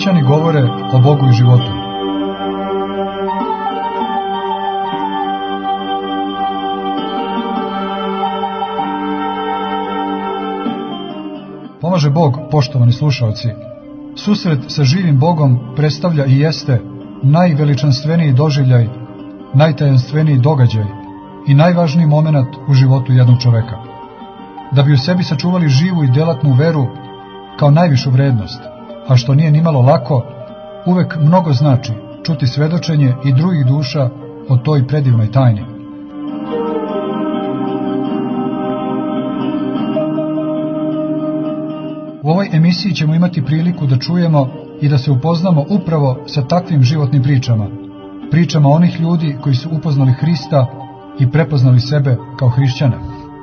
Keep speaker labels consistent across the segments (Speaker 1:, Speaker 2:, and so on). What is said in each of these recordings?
Speaker 1: Hrišćani govore o Bogu i životu. Pomaže Bog, poštovani slušaoci. Susret sa živim Bogom predstavlja i jeste najveličanstveniji doživljaj, najtajanstveniji događaj i najvažniji moment u životu jednog čoveka. Da bi u sebi sačuvali živu i delatnu veru kao najvišu vrednost, a što nije nimalo lako, uvek mnogo znači čuti svedočenje i drugih duša o toj predivnoj tajni. U ovoj emisiji ćemo imati priliku da čujemo i da se upoznamo upravo sa takvim životnim pričama, pričama onih ljudi koji su upoznali Hrista i prepoznali sebe kao hrišćane.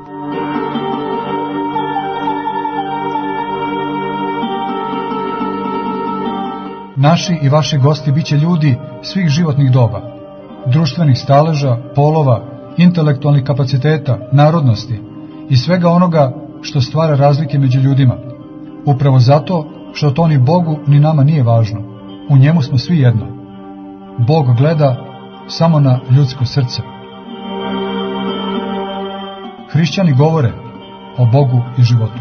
Speaker 1: Naši i vaši gosti biće ljudi svih životnih doba, društvenih staleža, polova, intelektualnih kapaciteta, narodnosti i svega onoga što stvara razlike među ljudima. Upravo zato što to ni Bogu ni nama nije važno. U njemu smo svi jedno. Bog gleda samo na ljudsko srce. Hrišćani govore o Bogu i životu.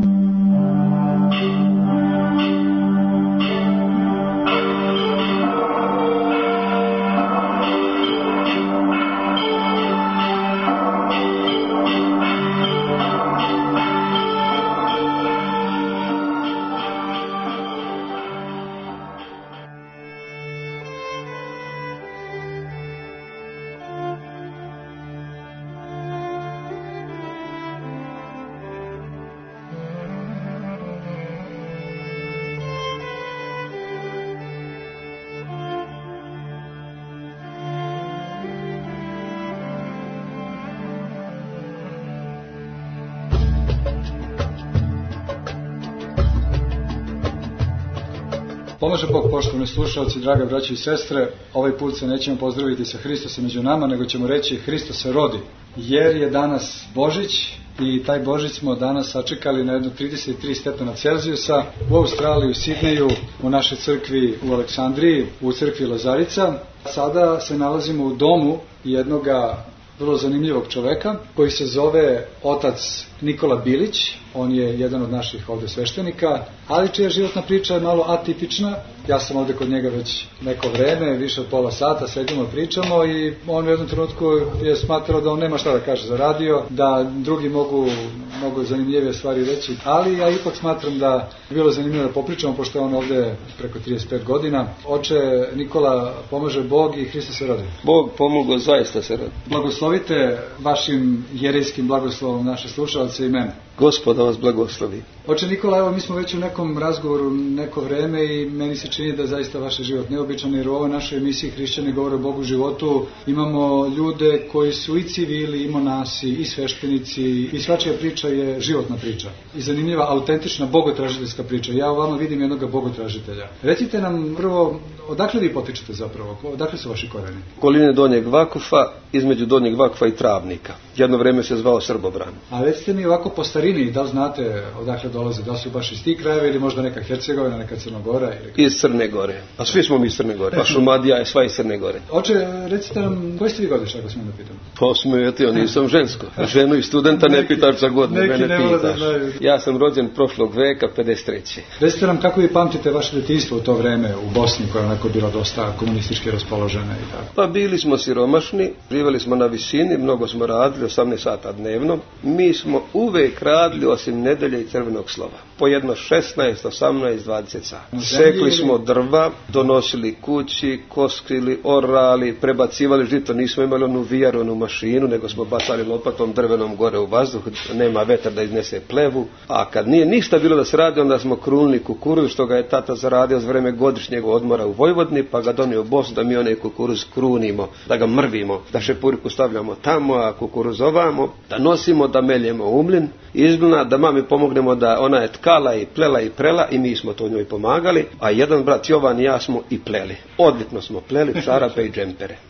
Speaker 1: Pomaže Bog, poštovani slušalci, draga braće i sestre. Ovaj put se nećemo pozdraviti sa Hristosom među nama, nego ćemo reći Hristos se rodi. Jer je danas Božić i taj Božić smo danas sačekali na jedno 33 stepena Celzijusa u Australiji, u Sidneju, u našoj crkvi u Aleksandriji, u crkvi Lazarica. Sada se nalazimo u domu jednoga vrlo zanimljivog čoveka koji se zove otac Nikola Bilić. On je jedan od naših ovdje sveštenika, ali čija životna priča je malo atipična. Ja sam ovdje kod njega već neko vreme, više od pola sata, sedimo, pričamo i on u jednom trenutku je smatrao da on nema šta da kaže za radio, da drugi mogu zanimljivije stvari reći, ali ja ipak smatram da je bilo zanimljivo da popričamo, pošto je on ovdje preko 35 godina. Oče Nikola, pomaže Bog i Hristos se rodi.
Speaker 2: Bog pomogao, zaista se rodi.
Speaker 1: Blagoslovite vašim jerejskim blagoslovom naše slušalce i mene.
Speaker 2: Gospod da vas blagoslovi.
Speaker 1: Oče Nikola, evo mi smo već u nekom razgovoru neko vreme i meni se čini da je zaista vaš život neobičan, jer u ovoj našoj emisiji Hrišćani govore o Bogu životu imamo ljude koji su i civili, i monasi, i sveštenici, i svačija priča je životna priča. I zanimljiva, autentična, bogotražiteljska priča. Ja u vama vidim jednog bogotražitelja. Recite nam prvo, odakle vi potičete zapravo? Odakle su vaši koreni?
Speaker 2: Okoline Donjeg Vakufa, između Donjeg Vakufa i Travnika. Jedno vreme se zvao Srbobran.
Speaker 1: A recite mi ovako po starini, da li znate odakle dolaze, da li su baš iz tih krajeva ili možda neka Hercegovina, neka Crnogora? Ili...
Speaker 2: Iz Crne Gore. A svi smo mi iz Crne Gore. Pa Šumadija je sva iz Crne Gore.
Speaker 1: Oče, recite nam, koji ste vi godište, ako smijem da pitam?
Speaker 2: Pa smijete, ja nisam žensko. Ženu i studenta ne pitaš za godine, mene pitaš. Ja sam rođen prošlog veka, 53.
Speaker 1: Recite nam, kako vi pamtite vaše detinjstvo u to vreme u Bosni, koja je onako bila dosta komunistički raspoložena i tako?
Speaker 2: Pa bili smo siromašni, živjeli smo na visini, mnogo smo radili, 18 sata dnevno. Mi smo uvek radili, osim nedelje i crvenog slova. Po jedno 16, 18, 20 sata. Sekli smo drva, donosili kući, koskili, orali, prebacivali žito. Nismo imali onu vijaronu mašinu, nego smo bacali lopatom drvenom gore u vazduh. Nema vetar da iznese plevu. A kad nije ništa bilo da se radi, onda smo krunili kukuruz, što ga je tata zaradio za vreme godišnjeg odmora u Vojvodini, pa ga donio u Bosnu da mi onaj kukuruz krunimo, da ga mrvimo, da šepuriku stavljamo tamo, a kukuruz ovamo, da nosimo, da meljemo umlin izglina, da mami pomognemo da ona je tkala i plela i prela i mi smo to njoj pomagali, a jedan brat Jovan i ja smo i pleli. Odlično smo pleli čarape i džempere.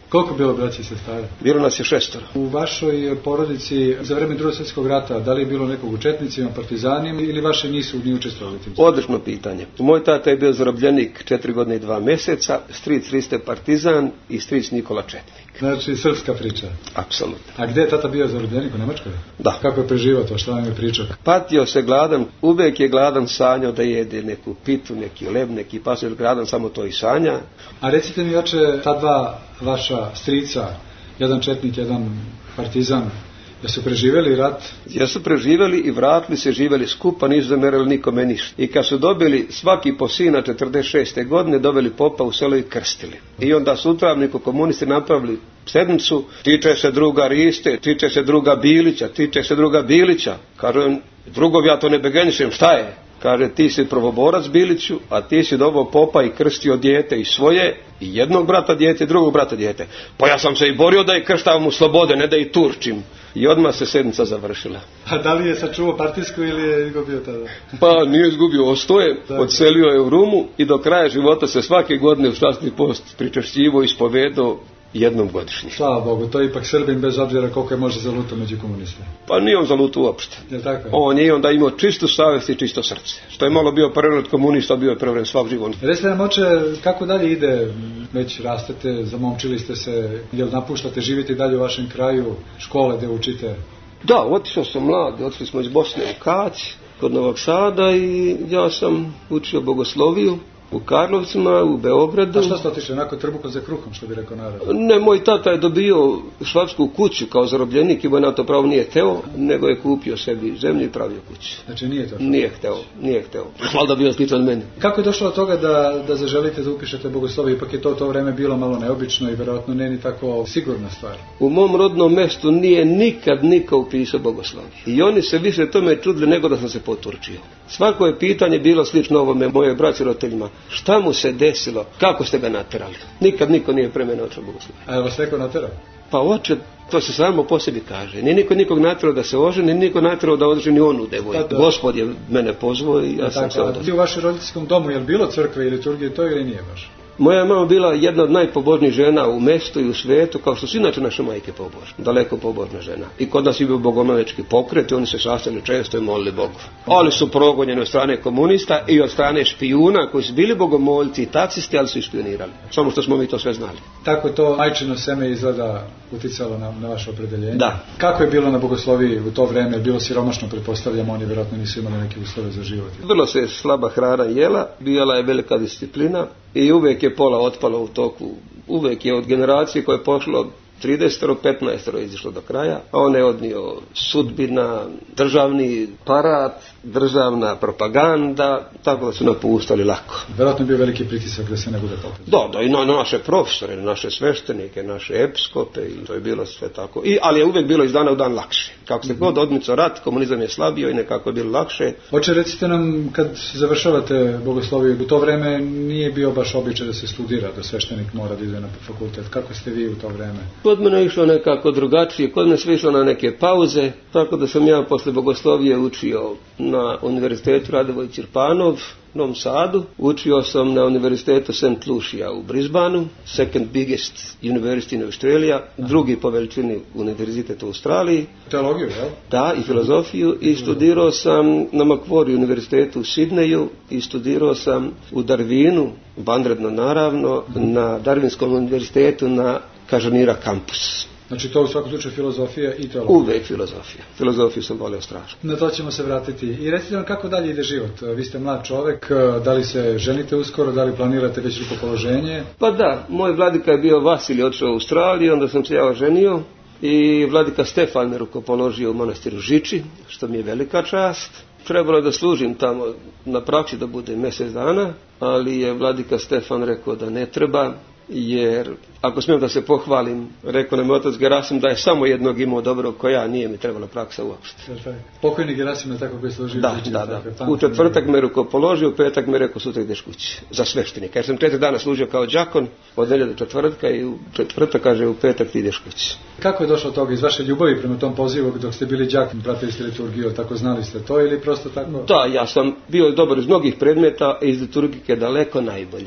Speaker 1: Koliko bilo braći i sestara?
Speaker 2: Bilo nas je 6.
Speaker 1: U vašoj porodici za vreme Drugog svjetskog rata, da li je bilo nekog u četnicima, partizanima ili vaše nisu ni učestvovali tim?
Speaker 2: Odlično pitanje. Moj tata je bio zarobljenik 4 godine i 2 mjeseca, stric Riste partizan i stric Nikola četnik.
Speaker 1: Znači, srpska priča.
Speaker 2: Apsolutno.
Speaker 1: A gdje je tata bio zarobljenik, u Nemačkoj?
Speaker 2: Da.
Speaker 1: Kako je preživao to, što vam je pričao?
Speaker 2: Patio se gladan, uvijek je gladan sanjao da jede neku pitu, neki leb, neki pasulj, gladan samo to i sanja.
Speaker 1: A recite mi, oče, ta dva vaša strica, jedan četnik, jedan partizan, da su preživjeli rat?
Speaker 2: Jesu preživjeli i vratili se, živjeli skupa, nisu zamerili nikome ništa. I kad su dobili svaki po sina 46. godine, dobili popa u selo i krstili. I onda su utravniku komunisti napravili sedmicu, tiče se druga Riste, tiče se druga Bilića, tiče se druga Bilića. Kaže, drugov, ja to ne begenišem, šta je? Kaže, ti si prvoborac Biliću, a ti si dobao popa i krstio dijete i svoje, i jednog brata dijete, i drugog brata dijete. Pa ja sam se i borio da i krštavam u slobode, ne da i turčim. I odmah se sedmica završila.
Speaker 1: A da li je sačuvao partijsku ili je izgubio tada?
Speaker 2: Pa nije izgubio, ostoje, odselio je u Rumu i do kraja života se svake godine u časni post pričešćivo ispovedao jednom godišnje.
Speaker 1: Slava Bogu, to je ipak Srbin bez obzira koliko je može zalutao među komuniste.
Speaker 2: Pa nije on zalutao uopšte.
Speaker 1: Je tako?
Speaker 2: On je onda imao čistu savjest i čisto srce. Što je malo bio prevren od komunista, bio je prevren svak život.
Speaker 1: Recite nam, oče, kako dalje ide? Već rastete, zamomčili ste se, jel napuštate, živite dalje u vašem kraju, škole gdje učite?
Speaker 2: Da, otišao sam mlad, otišli smo iz Bosne u Kać, kod Novog Sada i ja sam učio bogosloviju u Karlovcima, u Beogradu.
Speaker 1: A što ste otišli, onako trbuhom za kruhom, što bi rekao narod?
Speaker 2: Ne, moj tata je dobio švapsku kuću kao zarobljenik i moj na to pravo nije hteo, nego je kupio sebi zemlju i pravio kuću.
Speaker 1: Znači nije to?
Speaker 2: Nije hteo. Valjda bio sličan meni.
Speaker 1: Kako je došlo od toga da zaželite da upišete bogosloviju? Ipak je to vreme bilo malo neobično i vjerojatno ne ni tako sigurna stvar.
Speaker 2: U mom rodnom mjestu nije nikad niko upisao bogosloviju. I oni se više tome čudili nego da sam se poturčio. Svako je pitanje bilo slično ovome moje braći roditeljima. Šta mu se desilo? Kako ste ga naterali? Nikad niko nije pre mene očeo bogosloviju.
Speaker 1: A je vas neko naterao?
Speaker 2: Pa oče, to se samo po sebi kaže. Nije niko nikog naterao da se oženi, nije niko naterao da odženi onu devojku. Gospod je mene pozvao i ja sam se odazvao.
Speaker 1: U vašem roditeljskom domu je li bilo crkve ili liturgije to ili nije baš?
Speaker 2: Moja mama bila jedna od najpobožnijih žena u mjestu i u svijetu, kao što su inače naše majke pobožne, daleko pobožna žena. I kod nas je bio bogomoljački pokret i oni se sastali često i molili Bogu. Ali su progonjeni od strane komunista i od strane špijuna koji su bili bogomoljci i taksisti, ali su i špionirali. Samo što smo mi to sve znali.
Speaker 1: Tako je to majčino seme izgleda uticalo na vaše opredeljenje?
Speaker 2: Da.
Speaker 1: Kako je bilo na bogosloviji u to vrijeme? Bilo siromašno, pretpostavljam, oni vjerojatno nisu imali neke uslove za život.
Speaker 2: Vrlo se slaba hrana jela, bila je velika disciplina i uvijek je pola otpalo u toku. Uvijek je od generacije koje je pošlo 30, 15 izišlo do kraja, a on je odnio sudbina, državni parat, državna propaganda, tako da su napuštali lako.
Speaker 1: Vjerojatno je bio veliki pritisak da se ne bude popet.
Speaker 2: Da, i na naše profesore, na naše sveštenike, naše episkope i to je bilo sve tako. Ali je uvijek bilo iz dana u dan lakše. Kako se god odmicao rat, komunizam je slabio i nekako je bilo lakše.
Speaker 1: Oče, recite nam, kad završavate bogosloviju, u to vrijeme nije bio baš običaj da se studira, da sveštenik mora da ide na fakultet. Kako ste vi u to vrijeme?
Speaker 2: Kod mene je išlo nekako drugačije, kod mene sve išlo na neke pauze, tako da sam ja posle bogoslovije učio na univerzitetu Radovoj Ćirpanov u Novom Sadu, učio sam na univerzitetu St. Lucia u Brisbaneu, second biggest university in Australia, drugi po veličini univerzitet u Australiji.
Speaker 1: Teologiju, jel?
Speaker 2: Da, i filozofiju, i studirao sam na Macquarie univerzitetu u Sidneju i studirao sam u Darwinu, vanredno naravno, na Darwinskom univerzitetu na Kažanira kampus.
Speaker 1: Znači to u svakom slučaju filozofija i teologija?
Speaker 2: Uvijek filozofija. Filozofiju sam volio strašno.
Speaker 1: Na to ćemo se vratiti. I recite nam kako dalje ide život? Vi ste mlad čovjek, da li se ženite uskoro, da li planirate već rukopoloženje?
Speaker 2: Pa da, moj vladika je bio Vasilij, otišao u Australiju, onda sam se ja oženio i vladika Stefan me rukopoložio u manastiru Žiči, što mi je velika čast. Trebalo je da služim tamo na praksi da bude mjesec dana, ali je vladika Stefan rekao da ne treba, jer ako smijem da se pohvalim, rekao nam otac Gerasim da je samo jednog imao dobro ko ja, nije mi trebala praksa uopšte.
Speaker 1: Pokojni Gerasim je tako koji služio?
Speaker 2: Da. U četvrtak me rukopoložio, u petak me rekao sutra ideš kući za sveštenika. Jer sam 4 dana služio kao đakon, od nedjelje do četvrtka i u četvrtak kaže u petak ti ideš kući.
Speaker 1: Kako je došlo toga iz vaše ljubavi prema tom pozivu dok ste bili đak, pratili ste liturgiju, tako znali ste to ili prosto tako?
Speaker 2: Da, ja sam bio dobar iz mnogih predmeta i iz liturgike daleko najbolji.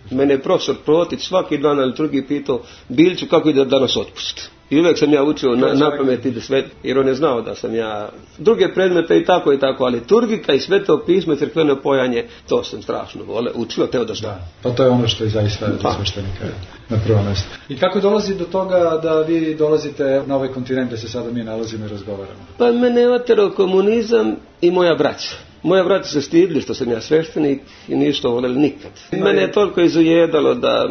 Speaker 2: Mene je profesor Protić svaki dan ali drugi pitao, Biliću, kako ide danas otpust? I uvijek sam ja učio na pamet i sve, jer on je znao da sam ja druge predmete i tako, ali liturgika i sveto pismo i crkveno pojanje, to sam strašno učio, teo da znam.
Speaker 1: Pa to je ono što je zaista sveštenika na prvo mjesto. I kako dolazi do toga da vi dolazite na ovaj kontinent gdje se sada mi nalazimo i razgovaramo? Pa
Speaker 2: mene je oterao komunizam i moja braća. Moja braća se stidili što sam ja sveštenik i nisu to voljeli nikad. Mene je toliko izujedalo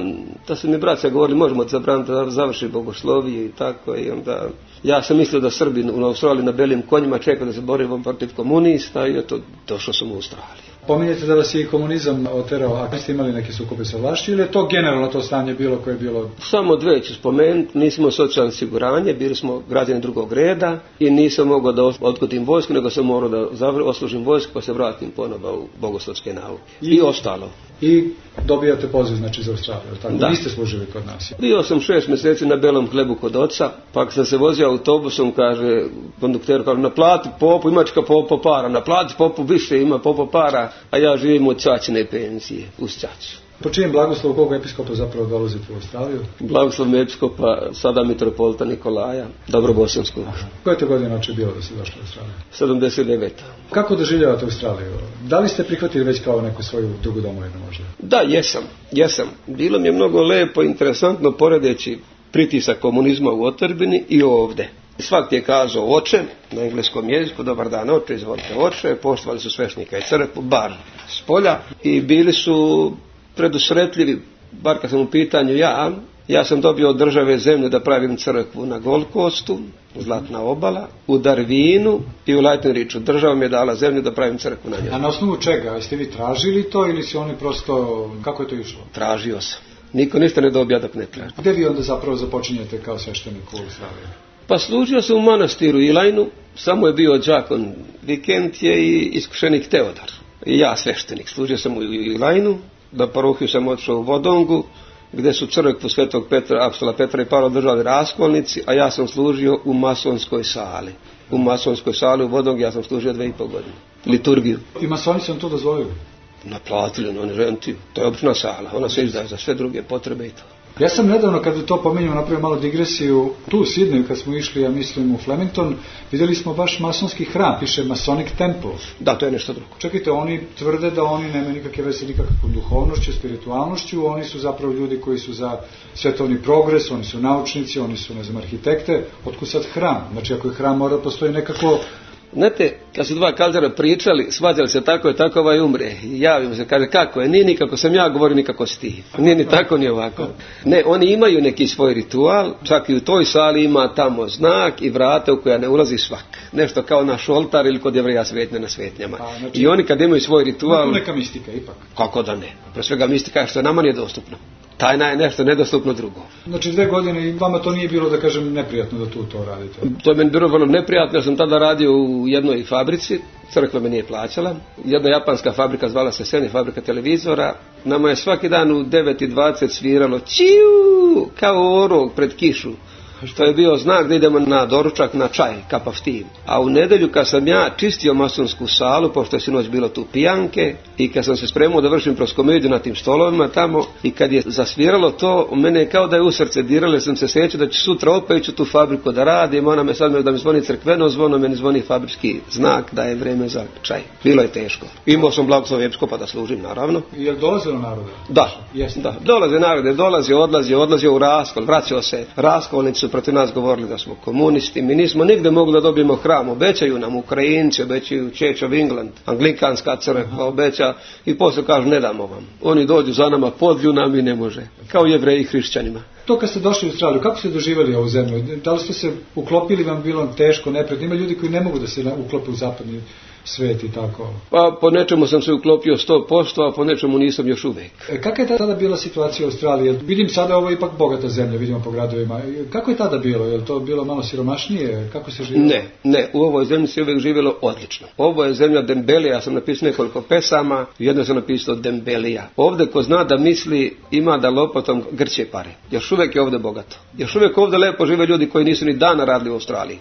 Speaker 2: da su mi braća govorili možemo ti zabraniti da završi bogoslovije i tako, i onda ja sam mislio da Srbi u Australiji na belim konjima čekaju da se borimo protiv komunista i eto došao sam u Australiju.
Speaker 1: Pominjete da vas je i komunizam oterao, a ste imali neke sukobe sa vlašću ili je to generalno to stanje bilo koje je bilo?
Speaker 2: Samo dve ću spomenuti, nismo socijalno osiguranje, bili smo građani drugog reda i nisam mogao da odgodim vojsku, nego sam morao da oslužim vojsku pa se vratim ponovo u bogoslovske nauke i ostalo.
Speaker 1: I dobijate poziv znači za Australiju, tako? Da. Niste služili kod nas?
Speaker 2: Bio sam 6 mjeseci na belom hlebu kod oca, pa kad sam se vozio autobusom, kaže kondukter, kaže naplati popu, imačka popo para, naplati popu više, ima popo para, a ja živim od ćaćine penzije, uz ćaću.
Speaker 1: Po čijem blagoslovu kog episkopa zapravo dolazite u Australiju?
Speaker 2: Blagoslov episkopa sada mitropolita Nikolaja Dobrobosanskog.
Speaker 1: Koje je to godine oče bilo da ste došli u Australiju?
Speaker 2: 79.
Speaker 1: Kako doživljavate Australiju? Da li ste prihvatili već kao neku svoju drugu domovinu možda?
Speaker 2: Da, jesam. Bilo mi je mnogo lepo, interesantno poredeći pritisak komunizma u otadžbini i ovdje. Svak ti je kazao oče, na engleskom jeziku, dobar dan oče, izvolite oče, poštovali su svešnika i crkvu, bar s polja, i bili su predusretljivi, bar kad sam u pitanju ja sam dobio od države zemlju da pravim crkvu na Gold Coastu, Zlatna obala, u Darwinu i u Lightning Ridgeu. Država mi je dala zemlju da pravim crkvu na njoj.
Speaker 1: A na osnovu čega? Jeste vi tražili to ili su oni prosto, kako je to išlo?
Speaker 2: Tražio sam. Niko ništa ne dobija dok ne traži.
Speaker 1: Gde vi onda zapravo započinjete kao sveštenik u Australiji?
Speaker 2: Pa služio sam u manastiru Ilajnu, samo je bio đakon Vikentije i iskušenik Teodor. I ja sveštenik. Služio sam u Ilajnu, da parohiju sam otišao u Vodongu, gdje su crkvu Svetog Petra, apostola Petra i Pavla držali raskolnici, a ja sam služio u masonskoj sali. U masonskoj sali u Vodongu ja sam služio 2,5 godine. Liturgiju.
Speaker 1: I masoni su vam to dozvolili?
Speaker 2: Naplatili, oni rentiju. To je obična sala, ona se izdaje za sve druge potrebe i to.
Speaker 1: Ja sam nedavno, kada to pomenjamo, napravio malo digresiju, tu u Sidneju, kad smo išli, ja mislim, u Flemington, vidjeli smo baš masonski hram, piše Masonic Temple.
Speaker 2: Da, to je nešto drugo.
Speaker 1: Čekajte, oni tvrde da oni nemaju nikakve veze nikakvom duhovnošću, spiritualnošću, oni su zapravo ljudi koji su za svetovni progres, oni su naučnici, oni su, ne znam, arhitekte, otkud sad hram? Znači, ako je hram, mora postoji nekako...
Speaker 2: Znate, kad su dva kaldera pričali, svađali se tako je, tako ovaj umre. I javimo se, kaže, kako je, nije nikako sam ja, govori nikako si ti. Nije ni tako, ni ovako. Ne, oni imaju neki svoj ritual, čak i u toj sali ima tamo znak i vrata u koja ne ulazi svak. Nešto kao naš oltar ili kod Jevreja svetnje na svetnjama. Znači, i oni kad imaju svoj ritual...
Speaker 1: Neka mistika, ipak.
Speaker 2: Kako da ne? Pre svega mistika je što nama nije dostupno. Tajna je nešto nedostupno drugo.
Speaker 1: Znači 2 godine i vama to nije bilo, da kažem, neprijatno da tu to radite?
Speaker 2: To je meni bilo vrlo neprijatno, ja sam tada radio u jednoj fabrici, crkva me nije plaćala. Jedna japanska fabrika zvala se Sony, fabrika televizora. Nama je svaki dan u 9:20 sviralo čiu, kao orog pred kišu. Što je bio znak da idemo na doručak, na čaj, cup of tea. A u nedjelju kad sam ja čistio masonsku salu, pošto je sinoć bilo tu pijanke, i kad sam se spremao da vršim proskomediju na tim stolovima tamo, i kad je zasviralo to, mene je kao da je u srce dirale, sam se sjećao da ću sutra opet ići u tu fabriku da radim, ona me sad da mi zvoni crkveno zvono, meni zvoni fabrički znak da je vreme za čaj. Bilo je teško. Imao sam blagoslov episkopa da služim, naravno.
Speaker 1: I je dolazilo naroda?
Speaker 2: Da. Dolaze narode, odlazi u raskol, vraćao se raskolnicu, protiv nas govorili da smo komunisti, mi nismo nigde mogli da dobijemo hram, obećaju nam Ukrajinci, obećaju Church of England, anglikanska crkva obeća i poslije kažu ne damo vam. Oni dođu za nama, podlju nam i ne može, kao Jevreji i hrišćanima.
Speaker 1: To kad ste došli u Australiju, kako ste doživjeli ovu zemlju? Da li ste se uklopili, vam bilo teško, neprijatno? Ima ljudi koji ne mogu da se uklope u zapadni svet i tako?
Speaker 2: Pa po nečemu sam se uklopio 100%, a po nečemu nisam još uvijek.
Speaker 1: Kako je tada bila situacija u Australiji? Vidim sada ovo je ipak bogata zemlja, vidimo po gradovima. Kako je tada bilo? Je li to bilo malo siromašnije? Kako se živjelo?
Speaker 2: Ne, u ovoj zemlji se uvijek živjelo odlično. Ovo je zemlja Dembelija, ja sam napisao nekoliko pesama, jedno sam napisao Dembelija. Ovdje ko zna da misli, ima da lopotom grće pare. Još uvijek je ovdje bogato. Još uvijek ovdje lepo žive ljudi koji nisu ni dana radili u Australiji.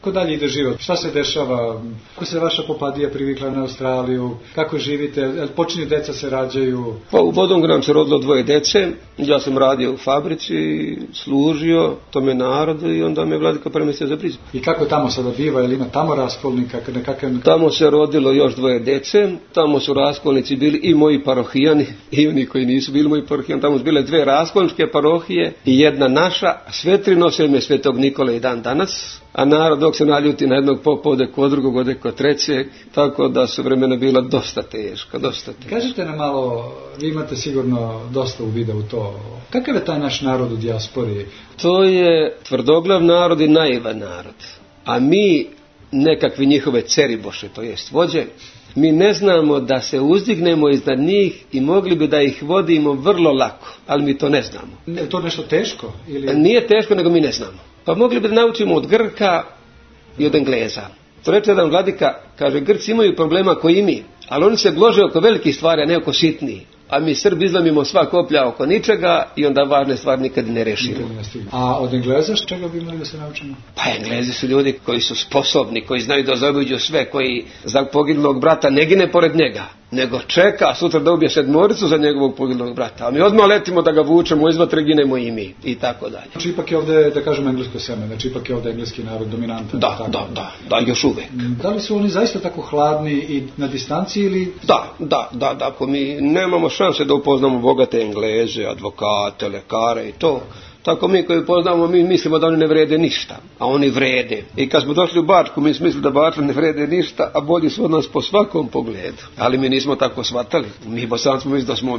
Speaker 1: Kako dalje ide život? Šta se dešava? Kako se vaša popadija privikla na Australiju? Kako živite? Počinju deca se rađaju?
Speaker 2: Pa u Bodongran se rodilo 2 dece. Ja sam radio u fabrici, služio tome narodu i onda me vladika premestio za Brisbane.
Speaker 1: I kako tamo sada biva? Jel ima tamo raskolnika?
Speaker 2: Tamo se rodilo još 2 dece. Tamo su raskolnici bili i moji parohijani i oni koji nisu bili moji parohijani. Tamo su bile 2 raskolničke parohije i jedna naša. Svetrino se ime Svetog Nikole i dan danas. A narod dok se naljuti na jednog popa ode kod drugog, ode kod trećeg, tako da su vremena bila dosta teška.
Speaker 1: Kažete nam malo, vi imate sigurno dosta uvida u to. Kakav je taj naš narod u dijaspori?
Speaker 2: To je tvrdoglav narod i naivan narod. A mi, nekakvi njihove ceriboše, to jest vođe, mi ne znamo da se uzdignemo iznad njih i mogli bi da ih vodimo vrlo lako, ali mi to ne znamo.
Speaker 1: Je to nešto teško? Ili...
Speaker 2: Nije teško, nego mi ne znamo. Pa mogli bi da naučimo od Grka i od Engleza. To reče jedan vladika, kaže, Grci imaju problema koji i mi, ali oni se glože oko velikih stvari, a ne oko sitnijih. A mi Srbi izlamimo sva koplja oko ničega i onda važne stvari nikad ne rešimo.
Speaker 1: A od Engleza čega bi imali da se naučimo?
Speaker 2: Pa Englezi su ljudi koji su sposobni, koji znaju da zaobiđu sve, koji za poginulog brata ne gine pored njega, nego čeka sutra da ubije 7 za njegovog poginulog brata. A mi odmah letimo da ga vučemo, izvatre ginemo i mi i tako dalje.
Speaker 1: Znači ipak je ovdje, da kažemo, englesko seme, znači ipak je ovdje engleski narod dominantan.
Speaker 2: Da, još uvek.
Speaker 1: Da li su oni zaista tako hladni i na distanci ili...
Speaker 2: Da, ako mi nemamo šanse da upoznamo bogate Engleze, advokate, lekare i to. Tako mi koji poznamo, mi mislimo da oni ne vrede ništa, a oni vrede. I kad smo došli u Bačku, mi smo mislili da Bačani ne vrede ništa, a bolji su od nas po svakom pogledu. Ali mi nismo tako shvatali. Mi Bosanci smo mislili da smo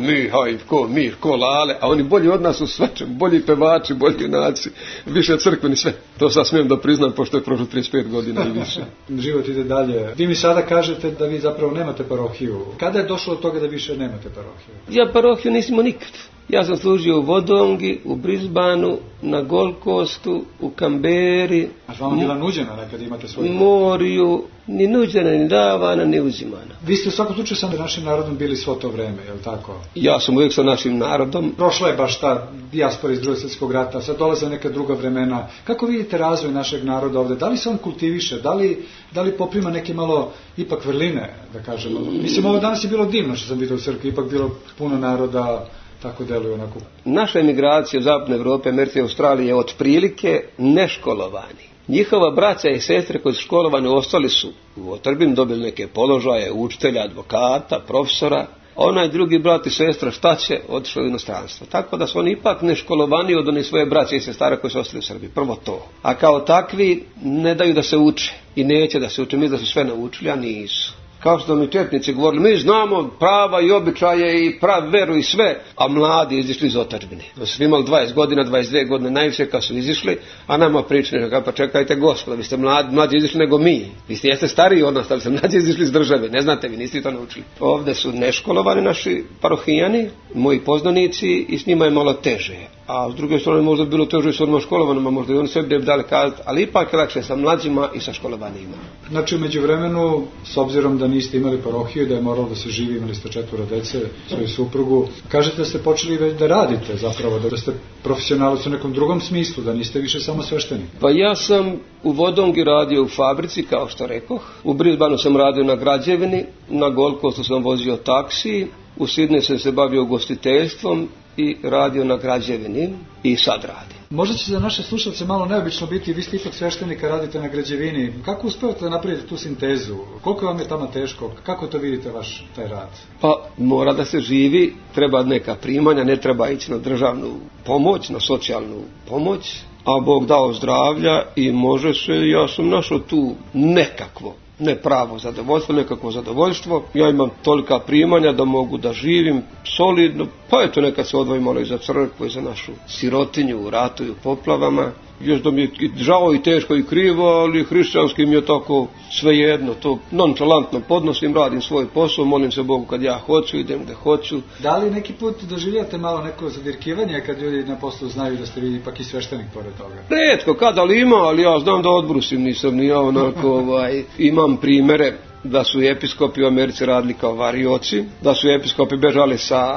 Speaker 2: mir, ko lale, a oni bolji od nas u svečem, bolji pevači, bolji junaci, više crkveni sve. To sad smijem da priznam, pošto je prošlo 35 godina i više.
Speaker 1: Život ide dalje. Vi mi sada kažete da vi zapravo nemate parohiju. Kada je došlo do toga da više nemate parohiju?
Speaker 2: Ja parohiju nisam nikad. Ja sam služio u Vodongi, u Brisbaneu, na Gold Coastu, u Kamberi.
Speaker 1: A vam bila nuđena nekad imate svoju?
Speaker 2: Moriju, ni nuđena, ni davana, ni uzimana.
Speaker 1: Vi ste u svakom slučaju sa našim narodom bili svo to vreme, je li tako?
Speaker 2: Ja sam uvijek sa našim narodom.
Speaker 1: Prošla je baš ta dijaspora iz Drugog svjetskog rata, sad dolaze neka druga vremena. Kako vidite razvoj našeg naroda ovdje? Da li se on kultiviše? Da li poprima neke malo ipak vrline, da kažemo? Mislim, ovo danas je bilo divno što sam vidio u crkvi, ipak bilo puno naroda. Tako deluje onako.
Speaker 2: Naša emigracija u Zapadne Evrope, Amerike i Australije je otprilike neškolovani. Njihova braća i sestre koji su školovani ostali su u otrbini, dobili neke položaje, učitelja, advokata, profesora. Onaj drugi brat i sestra šta će, otišli u inostranstvo. Tako da su oni ipak neškolovani od onih svoje braće i sestara koji su ostali u Srbiji. Prvo to. A kao takvi ne daju da se uče i neće da se uče. Mi da su sve naučili, a nisu. Kao što mi četnici govorili, mi znamo prava i običaje i prav veru i sve, a mladi izišli iz otadžbine. Su imali 20 godina, 22 godine najviše kad su izišli, a nama pričali, pa čekajte gospodo, vi ste mlađi izišli nego mi. Vi jeste stariji od nas, ali ste mlađi izišli iz države, ne znate, vi niste to naučili. Ovdje su neškolovani naši parohijani, moji poznanici i s njima je malo teže. A s druge strane možda bilo teže s onima školovanima, možda i oni sve bi dali kazati, ali ipak je lakše sa mlađima i sa školovanima.
Speaker 1: Znači u međuvremenu, s obzirom da niste imali parohiju, da je moralo da se živi, imali ste 4 dece, svoju suprugu, kažete da ste počeli već da radite zapravo, da ste profesionalac u nekom drugom smislu, da niste više samo sveštenik.
Speaker 2: Pa ja sam u Vodongi radio u fabrici, kao što rekoh, u Brisbaneu sam radio na građevini, na Gold Coastu sam vozio taksi, u Sidneju sam se bavio ugostiteljstvom i radio na građevini i sad radim.
Speaker 1: Možda će za naše slušalce malo neobično biti, vi ste ipak sveštenika, radite na građevini. Kako uspevate da napravite tu sintezu? Koliko vam je tamo teško? Kako to vidite vaš taj rad?
Speaker 2: Pa mora da se živi, treba neka primanja, ne treba ići na državnu pomoć, na socijalnu pomoć, a Bog dao zdravlja i može se, ja sam našao tu nekakvo, ne pravo zadovoljstvo, nekako zadovoljstvo. Ja imam tolika primanja da mogu da živim solidno, pa eto nekad se odvojim malo i za crkvu i za našu sirotinju u ratu i u poplavama. Još da mi je žao i teško i krivo, ali hrišćanski mi je tako svejedno, to nonšalantno podnosim, radim svoj posao, molim se Bogu kad ja hoću, idem gde hoću.
Speaker 1: Da li neki put doživljate malo neko zadirkivanje kad ljudi na poslu znaju da ste vi ipak i sveštenik pored toga?
Speaker 2: Rijetko, kada li ima, ali ja znam da odbrusim, nisam ni ja onako, imam primere da su episkopi u Americi radili kao varioci, da su episkopi bežali sa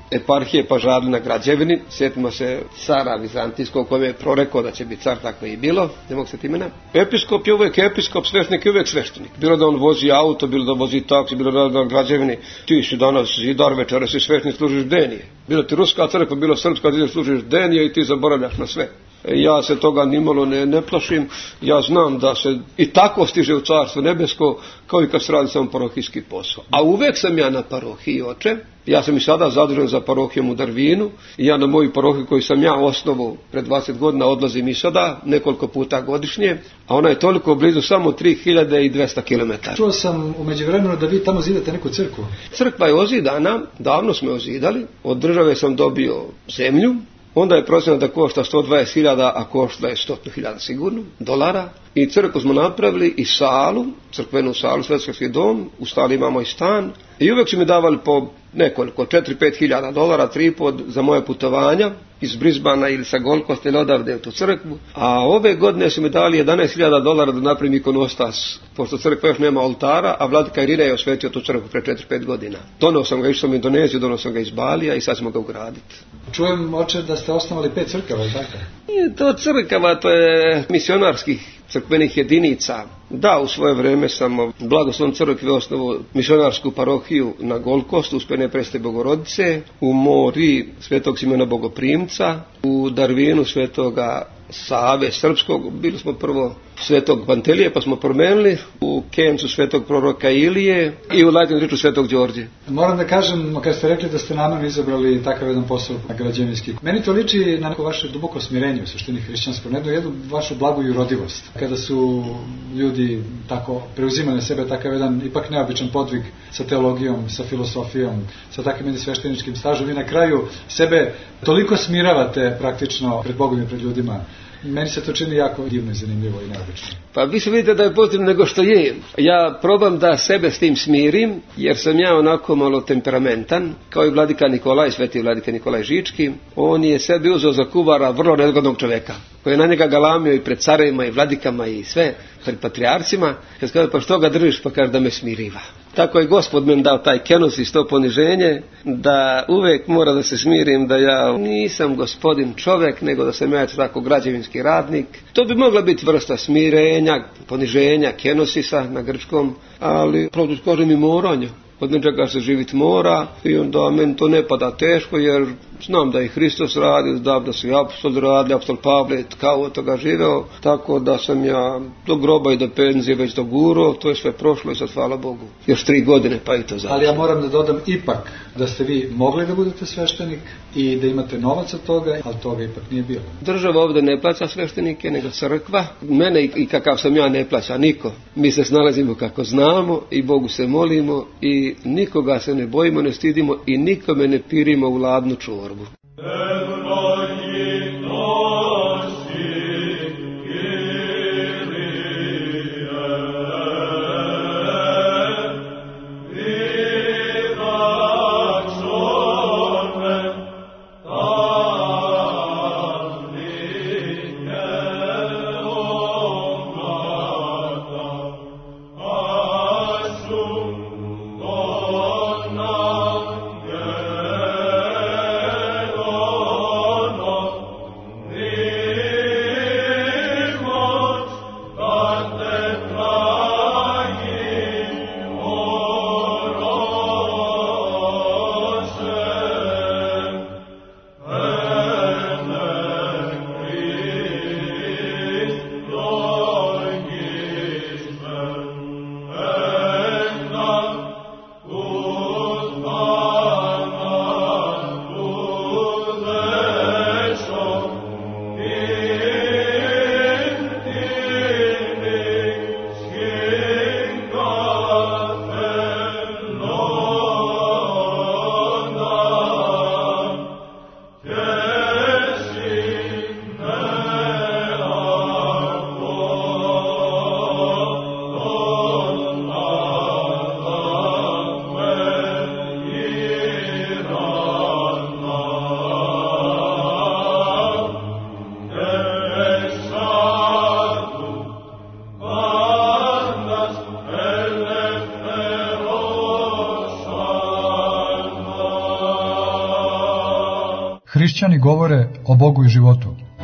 Speaker 2: eparhije pa žadili na građevini. Sjetimo se cara Vizantijskog kome je prorekao da će biti car, tako i bilo, ne mogu se imena. Episkop je uvijek episkop, sveštenik je uvijek sveštenik. Bilo da on vozi auto, bilo da vozi taksi, bilo da na građevini. Ti si danas zidar, večera si sveštenik, služiš denije. Bilo ti ruska crkva, bilo srpska, ti služiš denije i ti zaboravljaš na sve. Ja se toga nimalo ne plašim, ja znam da se i tako stiže u Carstvo nebesko, kao i kad se radi samo parohijski posao. A uvijek sam ja na parohiji, oče. Ja sam i sada zadužen za parohijom u Darvinu i ja na moju parohiju koju sam ja osnovao pred 20 godina odlazim i sada nekoliko puta godišnje, a ona je toliko blizu, samo 3200 km.
Speaker 1: Čuo sam u međuvremenu da vi tamo zidate neku crkvu.
Speaker 2: Crkva je ozidana, davno smo je ozidali, od države sam dobio zemlju. Onda je procjena da košta 120.000, a košta je 100.000 sigurno, dolara. I crkvu smo napravili i salu, crkvenu salu, svetski dom, u stali imamo i stan. I uvijek su mi davali po nekoliko, 4-5.000 dolara, 3,5 za moje putovanja iz Brisbana ili sa Gold ili odavde u tu crkvu. A ove godine su mi dali 11.000 dolara da napravim ikonostas, pošto crkva još nema oltara, a vladika Irina je osvetio tu crkvu pre 4-5 godina. Donao sam ga, išao sam u Indoneziju, donao sam ga iz Balija i sad ćemo ga ugraditi.
Speaker 1: Čujem, oče, da ste osnovali 5 crkava, ili tako?
Speaker 2: Nije to crkava, to je misionarskih crkvenih jedinica. Da, u svoje vrijeme sam blagoslovom crkve osnovao misionarsku parohiju na Golkostu, Uspjene Preste Bogorodice, u Mori Svetog Simona Bogoprimca, u Darvinu Svetoga Save Srpskog, bili smo prvo Svetog Pantelije pa smo promenili, u Kencu Svetog proroka Ilije i u Lajten Riču Svetog Đorđe.
Speaker 1: Moram da kažem, kad ste rekli da ste namjerno izabrali takav jedan posao građevinski, meni to liči na neko vaše duboko smirenje u suštini hrišćansko, na jednu vašu blagu i urodivost. Kada su ljudi tako preuzimali na sebe takav jedan ipak neobičan podvig sa teologijom, sa filosofijom, sa takvim jednim svešteničkim stažom, vi na kraju sebe toliko smiravate praktično pred Bogom i pred ljudima. Meni se to čini jako divno i zanimljivo i neobično.
Speaker 2: Pa vi se vidite da je pozitivno nego što je. Ja probam da sebe s tim smirim, jer sam ja onako malo temperamentan, kao i vladika Nikolaj, sveti vladika Nikolaj Žički. On je sebi uzeo za kuvara vrlo nezgodnog čovjeka, koji je na njega galamio i pred carevima i vladikama i sve, pred patrijarcima. Kad kaže, pa što ga držiš, pa kaže da me smiriva. Tako je Gospod meni dao taj kenos i to poniženje, da uvijek mora da se smirim, da ja nisam gospodin čovjek, nego da sam ja tako građevinski radnik. To bi mogla biti vrsta smirenja, poniženja, kenosisa na grčkom, ali pravdu kažem i moranja. Od nečega se živit mora i onda meni to ne pada teško, jer znam da i Hristos radi, da su i apostoli radili, apostol Pavle kao od toga živeo, tako da sam ja do groba i do penzije već dogurao, to je sve prošlo i sad hvala Bogu. Još 3 godine pa i to završeno.
Speaker 1: Ali ja moram da dodam ipak da ste vi mogli da budete sveštenik i da imate novac od toga, ali toga ipak nije bilo.
Speaker 2: Država ovdje ne plaća sveštenike, nego crkva. Mene i kakav sam ja ne plaća niko. Mi se snalazimo kako znamo i Bogu se molimo i nikoga se ne bojimo, ne stidimo i nikome ne pirimo u ladnu čorbu.
Speaker 1: hrišćani govore o Bogu i životu.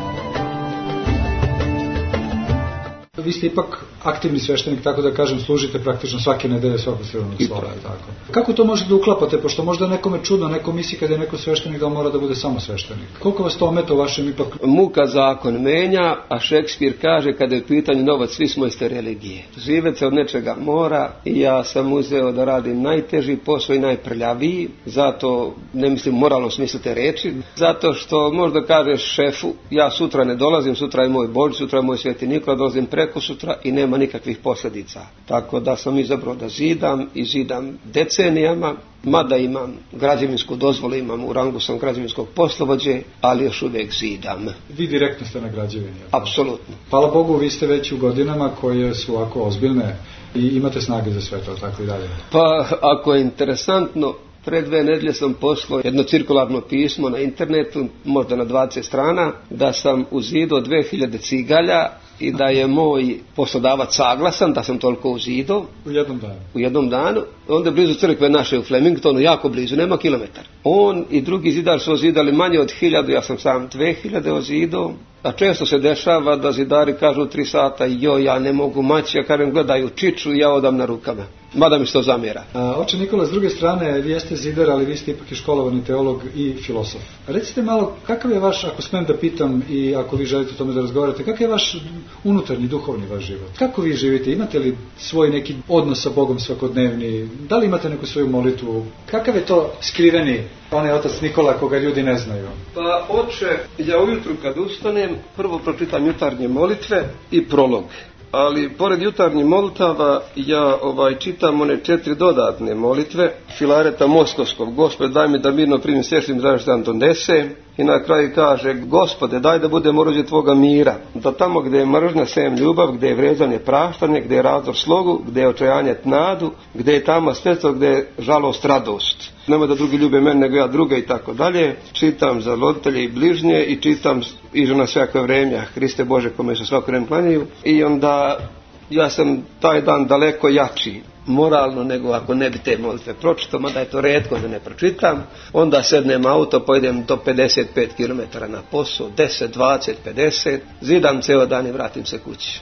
Speaker 1: Vi ste ipak aktivni sveštenik, tako da kažem, služite praktično svake nedelje svakog crkvenog slova. Tako. Kako to možete da uklapate, pošto možda nekome čudno, neko misli kada je neko sveštenik da on mora da bude samo sveštenik. Koliko vas to ometa u vašem ipak?
Speaker 2: Muka zakon menja, a Šekspir kaže kada je u pitanju novac, svi smo iste religije. Živjet se od nečega mora i ja sam uzeo da radim najteži posao i najprljaviji, zato ne mislim u moralnom smislu te reči, zato što možda kažeš šefu, ja sutra ne dolazim, sutra je moj Božić, sutra je moj Sveti Nikola, dolazim preko sutra i nema nikakvih posljedica. Tako da sam izabrao da zidam i zidam decenijama, mada imam građevinsku dozvolu, imam u rangu sam građevinskog poslovođe, ali još uvijek zidam.
Speaker 1: Vi direktno ste na građevini?
Speaker 2: Apsolutno.
Speaker 1: Hvala Bogu, vi ste već u godinama koje su ovako ozbiljne i imate snage za sve to, tako i dalje.
Speaker 2: Pa, ako je interesantno, pre 2 nedelje sam poslao jedno cirkularno pismo na internetu, možda na 20 strana, da sam uzidao 2000 cigalja i da je moj poslodavac saglasan da sam toliko uzidao.
Speaker 1: U jednom danu?
Speaker 2: U jednom danu. Onda blizu crkve naše u Flemingtonu, jako blizu, nema kilometar. On i drugi zidar su ozidali manje od 1000, ja sam sam 2000 ozidao. A često se dešava da zidari kažu 3 sata, joj, ja ne mogu maći, ja kažem gledaju čiču i ja odam na rukama. Mada mi se to zamjera.
Speaker 1: Oče Nikola, s druge strane, vi jeste zidar, ali vi ste ipak i školovani teolog i filosof. Recite malo, kakav je vaš, ako smem da pitam i ako vi želite o tome da razgovarate, kakav je vaš unutarnji, duhovni vaš život? Kako vi živite? Imate li svoj neki odnos sa Bogom svakodnevni? Da li imate neku svoju molitvu? Kakav je to skriveni, onaj otac Nikola koga ljudi ne znaju?
Speaker 2: Pa, oče, ja ujutru kad ustanem, prvo pročitam jutarnje molitve i prolog. Ali pored jutarnjih molitava ja čitam one 4 dodatne molitve Filareta Moskovskog, Gospode daj mi da mirno primim sveštim završten Anton Dese, i na kraju kaže, Gospode daj da budem oruđe Tvoga mira, da tamo gdje je mržnja sejem ljubav, gdje je vrezanje praštanje, gdje je razdor slogu, gdje je očajanje nadu, gdje je tama sredstvo, gdje je žalost radost. Nemoj da drugi ljube mene nego ja druge i tako dalje. Čitam za roditelje i bližnje i čitam i na svako vrijeme, Hriste Bože kome se svako vrijeme klanjaju. I onda ja sam taj dan daleko jači moralno nego ako ne bi te molitve pročitao, mada je to retko da ne pročitam. Onda sednem auto, pojedem do 55 km na posao, 10, 20, 50, zidam ceo dan i vratim se kući.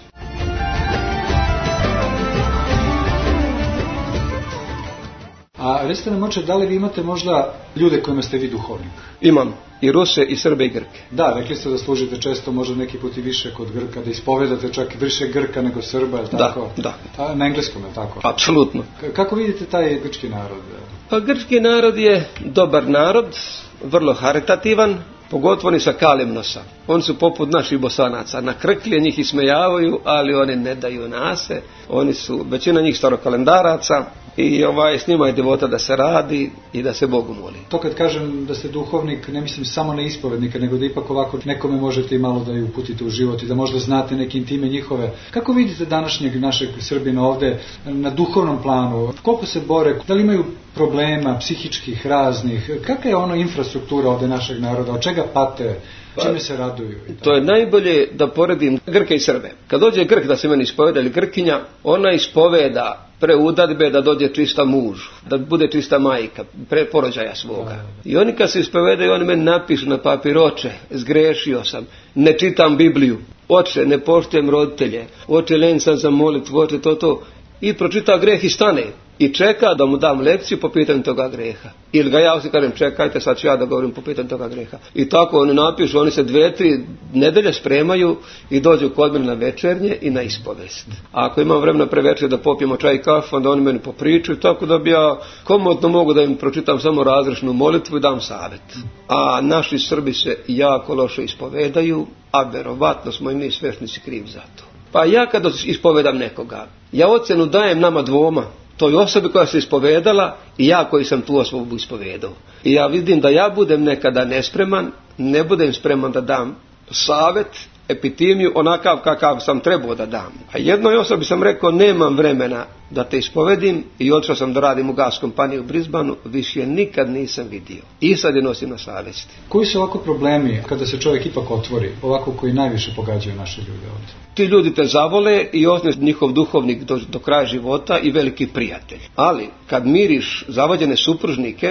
Speaker 1: A recite nam, oče, da li vi imate možda ljude kojima ste vi duhovnik?
Speaker 2: Imam i Ruse, i Srbe, i Grke.
Speaker 1: Da, rekli ste da služite često, možda neki put i više kod Grka, da ispovedate čak više Grka nego Srba, je tako?
Speaker 2: Da.
Speaker 1: A na engleskom, je tako?
Speaker 2: Apsolutno.
Speaker 1: Kako vidite taj grčki narod?
Speaker 2: Pa grčki narod je dobar narod, vrlo haritativan, pogotovo oni sa Kalimnosa. Oni su poput naših Bosanaca. Na krklje njih ismejavaju, ali oni ne daju nase. Oni su, većina njih starokalendaraca i s njima je devota da se radi i da se Bogu moli.
Speaker 1: To kad kažem da ste duhovnik, ne mislim samo na ispovednika, nego da ipak ovako nekome možete i malo da ju uputite u život i da možda znate neke intime njihove. Kako vidite današnjeg našeg Srbina ovde na duhovnom planu? Koliko se bore? Da li imaju problema psihičkih, raznih? Kakva je ono infrastruktura ovde našeg naroda? Od čega pate? Čime se raduju?
Speaker 2: To je najbolje da poredim Grke i Srbe. Kad dođe Grk da se meni ispoveda ili Grkinja, ona ispoveda pre udadbe da dođe čista muž, da bude čista majka, pre porođaja svoga. I oni kad se ispovedaju, oni meni napišu na papir, oče, zgrešio sam, ne čitam Bibliju, oče, ne poštujem roditelje, oče, len sam za molitvu, oče, to. I pročita greh i stane. I čeka da mu dam lekciju po pitanju toga greha. Ili ga ja kažem, čekajte, sad ću ja da govorim po pitanju toga greha. I tako oni napišu, oni se 2-3 nedelje spremaju i dođu kod mene na večernje i na ispovest. A ako imam vremena pre večer da popijemo čaj i kafu, onda oni meni popričaju, tako da bi ja komotno mogu da im pročitam samo razrešnu molitvu i dam savjet. A naši Srbi se jako loše ispovedaju, a verovatno smo i mi svešnici krivi za to. Pa ja kada ispovedam nekoga, ja ocjenu dajem nama dvoma, toj osobi koja se ispovedala i ja koji sam tu osobu ispovedao. I ja vidim da ja budem nekada nespreman, ne budem spreman da dam savjet, epitimiju onakav kakav sam trebao da dam. A jednoj osobi sam rekao, nemam vremena da te ispovedim i otišao sam da radim u gas kompaniji u Brisbaneu, više nikad nisam vidio. I sad je nosim na savjesti.
Speaker 1: Koji su ovako problemi kada se čovjek ipak otvori, ovako koji najviše pogađaju naše ljude ovdje?
Speaker 2: Ti ljudi te zavole i ostane njihov duhovnik do kraja života i veliki prijatelj. Ali kad miriš zavađene supružnike,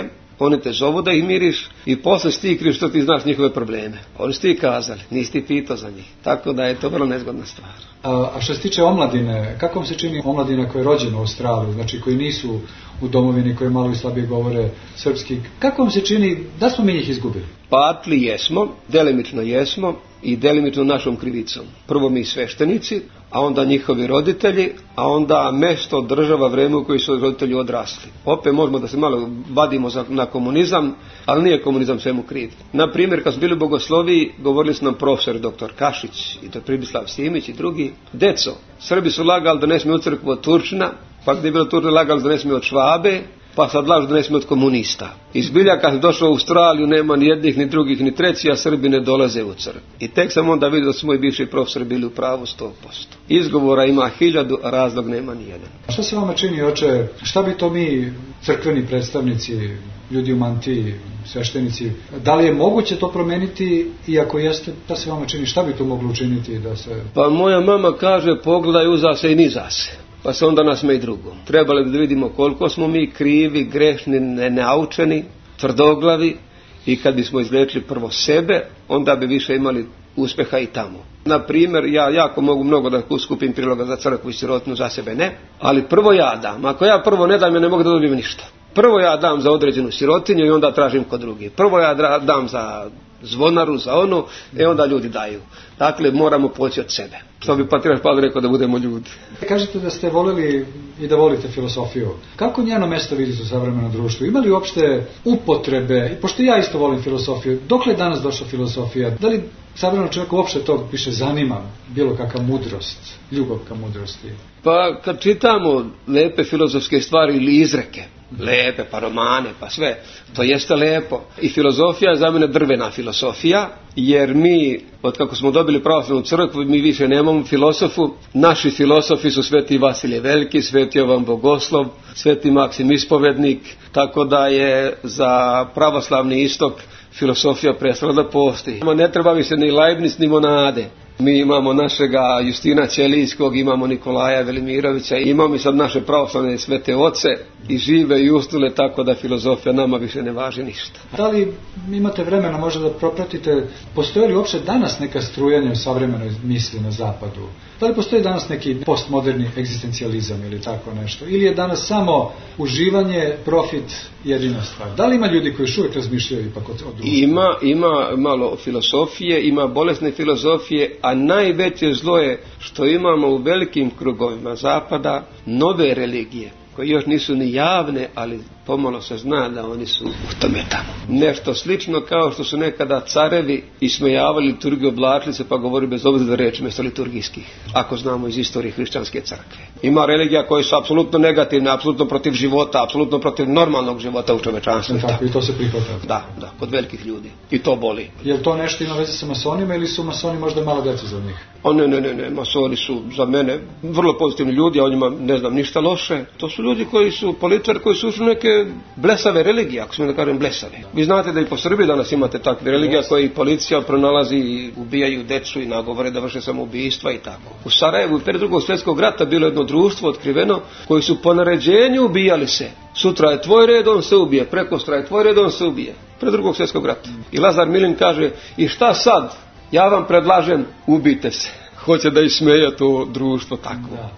Speaker 2: Oni te zovu da ih miriš i posle ti kriš što ti znaš njihove probleme. Oni su ti kazali, nisi ti pitao za njih. Tako da je to vrlo nezgodna stvar.
Speaker 1: A što se tiče omladine, kako vam se čini omladina koja je rođena u Australiji, znači koji nisu u domovini, koji malo i slabije govore srpski, kako vam se čini da smo mi njih izgubili?
Speaker 2: Patli jesmo, delimično jesmo i delimično našom krivicom. Prvo mi sveštenici, a onda njihovi roditelji, a onda mesto, država, vreme u kojoj su roditelji odrasli. Opet možemo da se malo vadimo na komunizam, ali nije komunizam svemu kriv. Na primjer, kad smo bili u Bogosloviji, govorili su nam profesor dr. Kašić i dr. Pribislav Simić i drugi. Deco, Srbi su lagali da ne smiju od crkvu od Turčina, pa gdje je bilo Turčina lagali da ne smiju od Švabe, pa sad lažu da ne smiju od komunista. Izbilja kad sam došao u Australiju nema ni jednih, ni drugih, ni treći, a Srbi ne dolaze u crkvu. I tek sam onda vidio da su moji bivši profesori bili u pravu 100%. Izgovora ima 1000, a razlog nema ni jedan.
Speaker 1: Šta se vama čini, oče, šta bi to mi, crkveni predstavnici, ljudi u mantiji, sveštenici, da li je moguće to promeniti i ako jeste, šta se vama čini, šta bi to moglo učiniti da se...
Speaker 2: Pa moja mama kaže pogledaj uza se i niza se. Pa se onda nasme i drugom. Trebali da vidimo koliko smo mi krivi, grešni, nenaučeni, tvrdoglavi i kad bismo izlečili prvo sebe, onda bi više imali uspjeha i tamo. Na primjer, ja jako mogu mnogo da skupim priloga za crkvu i sirotinu, za sebe ne, ali prvo ja dam. Ako ja prvo ne dam, ja ne mogu da dobijem ništa. Prvo ja dam za određenu sirotinju i onda tražim kod drugih. Prvo ja dam za zvonaru, za ono, onda ljudi daju. Dakle, moramo poći od sebe. Što bi Patrijarh Pavle rekao, da budemo ljudi.
Speaker 1: Kažete da ste volili i da volite filosofiju. Kako njeno mesto vidite u savremenom društvu? Ima li uopšte upotrebe, pošto ja isto volim filosofiju, dokle je danas došla filosofija? Da li savremenom čovjeku uopšte to više zanima, bilo kakva mudrost, ljubav ka mudrosti?
Speaker 2: Pa kad čitamo lepe filozofske stvari ili izreke, lepe, pa romane, pa sve, to jeste lepo. I filozofija je za mene drvena filosofija, jer mi, od kako smo dobili pravoslavnu crkvu, mi više nemamo filosofu. Naši filosofi su sveti Vasilije Veliki, sveti Jovan Bogoslov, sveti Maksim Ispovednik, tako da je za pravoslavni istok filosofija prestala da postoji. Ne treba više ni Leibniz, ni Monade. Mi imamo našega Justina Ćelijskog, imamo Nikolaja Velimirovića, imamo i sad naše pravoslavne svete oce i žive i usnule, tako da filozofija nama više ne važi ništa.
Speaker 1: Da li imate vremena možda da propratite, postoji li uopće danas neka strujanja u savremenoj misli na zapadu? Da li postoji danas neki postmoderni egzistencijalizam ili tako nešto? Ili je danas samo uživanje, profit, jedina stvar? Da li ima ljudi koji još uvijek razmišljaju ipak o društvu?
Speaker 2: Ima malo filosofije, ima bolesne filozofije, a najveće zlo je što imamo u velikim krugovima zapada nove religije, koje još nisu ni javne, ali pomalo se zna da oni su u tome tamo. Nešto slično kao što su nekada carevi ismejavali liturgiju, oblačili se pa govori bez obzira reči mjesto liturgijskih, ako znamo iz istorije hrišćanske crkve. Ima religija koje su apsolutno negativne, apsolutno protiv života, apsolutno protiv normalnog života u čovečanstvu.
Speaker 1: Tako, i to se prihvata.
Speaker 2: Da, kod velikih ljudi. I to boli.
Speaker 1: Je li to nešto ima veze sa masonima ili su masoni možda malo djeca za njih?
Speaker 2: Ne, masoni su za mene vrlo pozitivni ljudi, a o njima ne znam ništa loše. To su ljudi koji su političari, koji su ušli neke blesave religije, ako smijem da kažem blesave. Vi znate da i po Srbiji danas imate takve religije koji policija pronalazi i ubijaju decu i nagovore da vrše samoubistva i tako. U Sarajevu pred Drugog svjetskog rata bilo jedno društvo otkriveno koji su po naređenju ubijali se. Sutra je tvoj red, on se ubije, prekostra je tvoj red, on se ubije. Pred Drugog svjetskog rata. I Lazar Milin kaže, i šta sad? Ja vam predlažem, ubijte se. Hoće da ismeje to društvo tako.
Speaker 1: Da.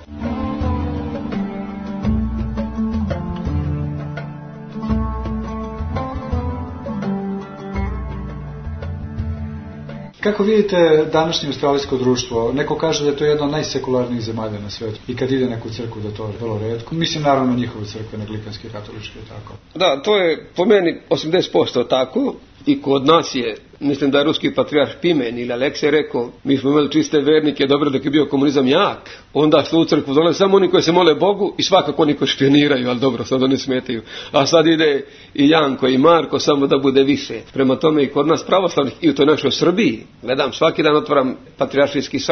Speaker 1: Kako vidite današnje australijsko društvo? Neko kaže da je to jedno od najsekularnijih zemalja na svijetu. I kad ide neku crkvu da to je vrlo retko. Mislim naravno njihove crkve, anglikanske, katoličke i tako.
Speaker 2: Da, to je po meni 80% tako. I kod nas je, mislim da je ruski patrijarh Pimen ili Aleksej rekao, mi smo imali čiste vernike, dobro dok je bio komunizam jak, onda što u crkvu dolaze samo oni koji se mole Bogu i svakako oni koji špioniraju, ali dobro, sad oni smetaju. A sad ide i Janko i Marko, samo da bude više. Prema tome i kod nas pravoslavnih i u toj našoj Srbiji, gledam, svaki dan otvaram patrijaršijski sajt,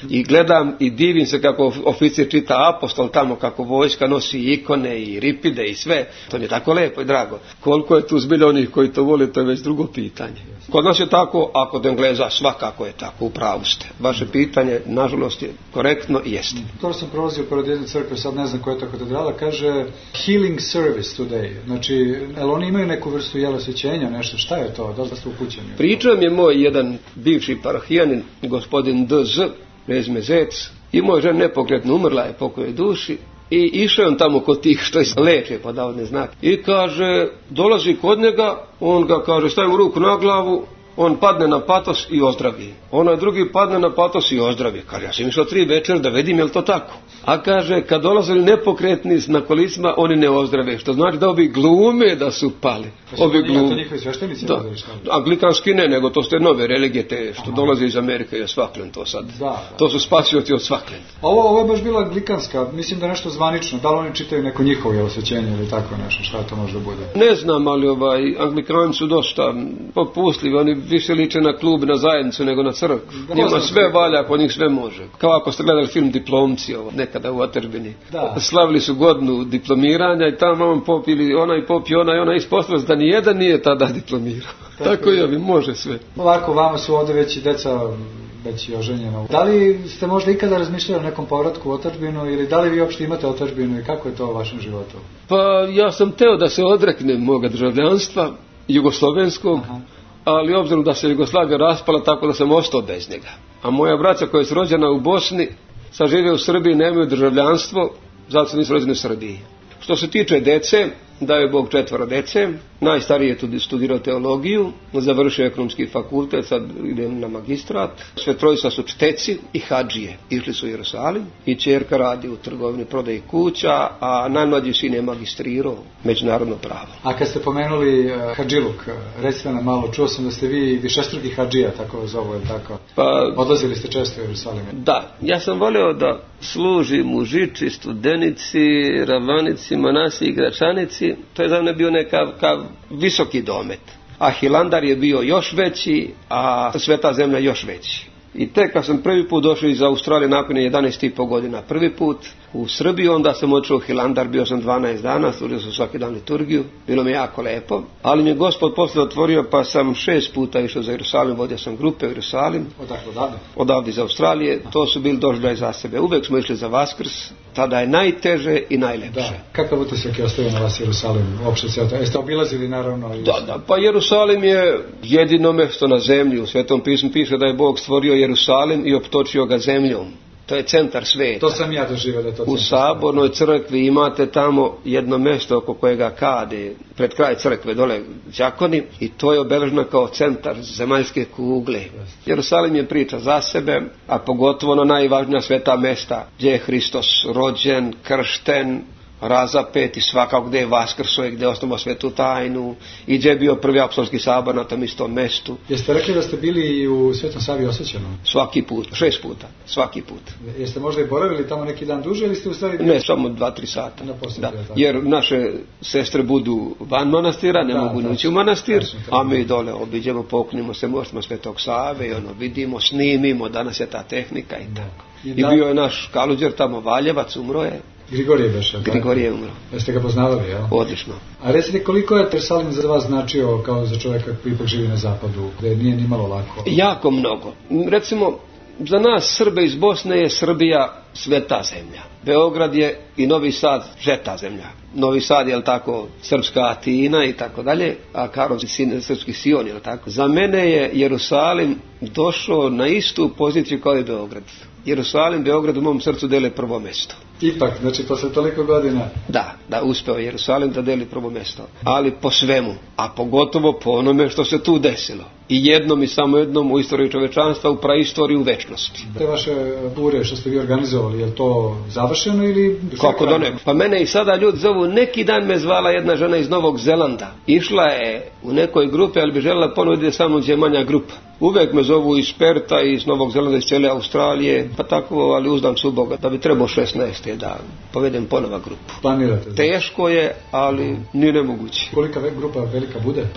Speaker 2: I gledam i divim se kako oficir čita apostol tamo, kako vojska nosi ikone i ripide i sve. To mi je tako lepo i drago. Koliko je tu zbilja onih koji to vole, to je već drugo pitanje. Kod nas je tako, a kod Engleza svakako je tako, u pravu ste. Vaše pitanje, nažalost, je korektno i jeste.
Speaker 1: To sam prolazio pored jedne crkve, sad ne znam koja je to katedrala, kaže healing service today. Znači, jel oni imaju neku vrstu jelosvećenja, nešto, šta je to? Da li ste upućeni?
Speaker 2: Pričao mi je moj jedan bivši parohijanin, gospodin D.Z., prezime Zec, imao je žena nepokretno, umrla je, pokoj duši, i išao on tamo kod tih što leče, pa davodne znake. I kaže, dolazi kod njega, on ga kaže, stavi mu ruku na glavu, on padne na patos i ozdravi. Onaj drugi padne na patos i ozdravi. Kaže, ja sam išao 3 večer da vidim je li to tako. A kaže, kad dolazili nepokretni na kolicima, oni ne ozdrave. Što znači da ovi glume da su pali.
Speaker 1: Ovi glume. To njihovi sveštenici?
Speaker 2: Da. Anglikanski ne, nego to ste nove religije te što dolaze iz Amerike i osvaklen to sad. Da. To su spasioci od svaklen.
Speaker 1: Ovo je baš bila anglikanska, mislim da nešto zvanično. Da li oni čitaju neko njihovo jelosvećenje ili tako nešto, šta to može da bude?
Speaker 2: Ne znam, ali anglikani su dosta popustljivi, oni više liče na klub, na zajednicu nego na crkvu. Njima sve valja, kod njih sve može. Kao ako ste gledali film Diplomci, nekada u Otterbini. Slavili su godinu diplomiranja i tamo on popili, onaj ispostavlja da nijedan nije tada diplomirao. Tako i ovi, može sve.
Speaker 1: Ovako, vama su ovdje već i deca već i oženjena. Da li ste možda ikada razmišljali o nekom povratku u otadžbinu ili da li vi uopšte imate otadžbinu i kako je to u vašem životu?
Speaker 2: Pa ja sam teo da se odreknem moga državljanstva, jugoslovenskog, ali obzirom da se Jugoslavija raspala, tako da sam ostao bez njega. A moja braća koja su rođena u Bosni, sad žive u Srbiji, nemaju državljanstvo, zato su nisu rođeni u Srbiji. Što se tiče dece, dao je Bog 4 dece, najstariji je tu studirao teologiju, završio ekonomski fakultet, sad idem na magistrat. Sve trojica su čteci i hadžije, išli su u Jerusalim i ćerka radi u trgovini, prodaji kuća, a najmlađi sin je magistrirao međunarodno pravo.
Speaker 1: A kad ste pomenuli hadžiluk, recite nam malo, čuo sam da ste vi višestruki hadžija, tako zovu, je tako? Pa, odlazili ste često u Jerusalim?
Speaker 2: Da, ja sam voleo da služim u Žiči, Studenici, Ravanici, Manasi i Gračanici. To je za mene bio nekav visoki domet. A Hilandar je bio još veći, a Sveta zemlja još veći. I tek kad sam prvi put došao iz Australije nakon 11,5 godina prvi put u Srbiju, onda sam otišao u Hilandar, bio sam 12 dana, služio sam svaki dan liturgiju, bilo mi jako lepo, ali mi je Gospod poslije otvorio pa sam 6 puta išao za Jerusalim, vodio sam grupe u Jerusalim.
Speaker 1: Odakle?
Speaker 2: Odavde iz Australije, to su bili doživljaji za sebe. Uvek smo išli za Vaskrs, tada je najteže i najlepše.
Speaker 1: Da. Kakav utisak je ostavio na vas Jerusalim? Uopšte jeste obilazili naravno?
Speaker 2: Da, pa Jerusalim je jedino mjesto na zemlji. U Svetom pismu piše da je Bog stvorio Jerusalim i optočio ga zemljom. To je centar sveta.
Speaker 1: To sam ja doživio da je to centar.
Speaker 2: U sabornoj crkvi imate tamo jedno mjesto oko kojega kade, pred kraj crkve dole đakoni, i to je obeleženo kao centar zemaljske kugle. Jerusalim je priča za sebe, a pogotovo na najvažnija sveta mjesta gdje je Hristos rođen, kršten, razapet i svakako gdje je vaskrso i gdje je osnovao svetu tajnu i gdje je bio prvi apostolski sabor na tom istom mjestu.
Speaker 1: Jeste rekli da ste bili u Svetom Savi Osvećenom?
Speaker 2: Svaki put, 6 puta, svaki put.
Speaker 1: Jeste možda i boravili tamo neki dan duže ili ste u stvari...
Speaker 2: Ne, samo 2-3 sata. Da. Jer naše sestre budu van manastira, ne mogu ući u manastir, a mi dole obiđemo, poklonimo se mostima Svetog Save i vidimo, snimimo, danas je ta tehnika i tako. I bio je naš Kaluđer tamo, Valjevac, umro je.
Speaker 1: Grigorije beše.
Speaker 2: Grigorije je umro.
Speaker 1: Jeste ga poznavali, jel?
Speaker 2: Odlično.
Speaker 1: A recite, koliko je Jerusalim za vas značio kao za čovjeka koji ipak živi na zapadu, gdje nije ni malo lako?
Speaker 2: Jako mnogo. Recimo, za nas Srbe iz Bosne je Srbija sveta zemlja. Beograd je i Novi Sad žeta zemlja. Novi Sad je, tako, srpska Atina i tako dalje, a Karlovac srpski Sion, je tako. Za mene je Jerusalim došao na istu poziciju kao i Beograd. Jerusalim i Beograd u mom srcu dele prvo mjesto.
Speaker 1: Ipak, znači posle toliko godina.
Speaker 2: Da, uspeo Jerusalim da deli prvo mjesto. Ali po svemu, a pogotovo po onome što se tu desilo. I jednom i samo jednom u istoriji čovečanstva, u praistoriji, u večnosti.
Speaker 1: Te vaše bure što ste vi organizovali, je li to završeno ili...
Speaker 2: Kako da ne? Pa mene i sada ljudi zovu, neki dan me zvala jedna žena iz Novog Zelanda. Išla je u nekoj grupi, ali bi željela ponuditi samo gdje je manja grupa. Uvijek me zovu iz Perta, iz Novog Zelanda, iz cijele Australije, pa tako, ali uzdam su Boga da bi trebao 16. da povedem ponova grupu.
Speaker 1: Planirate?
Speaker 2: Teško je, ali nije nemoguće.
Speaker 1: Kolika grupa velika bude?
Speaker 2: Pa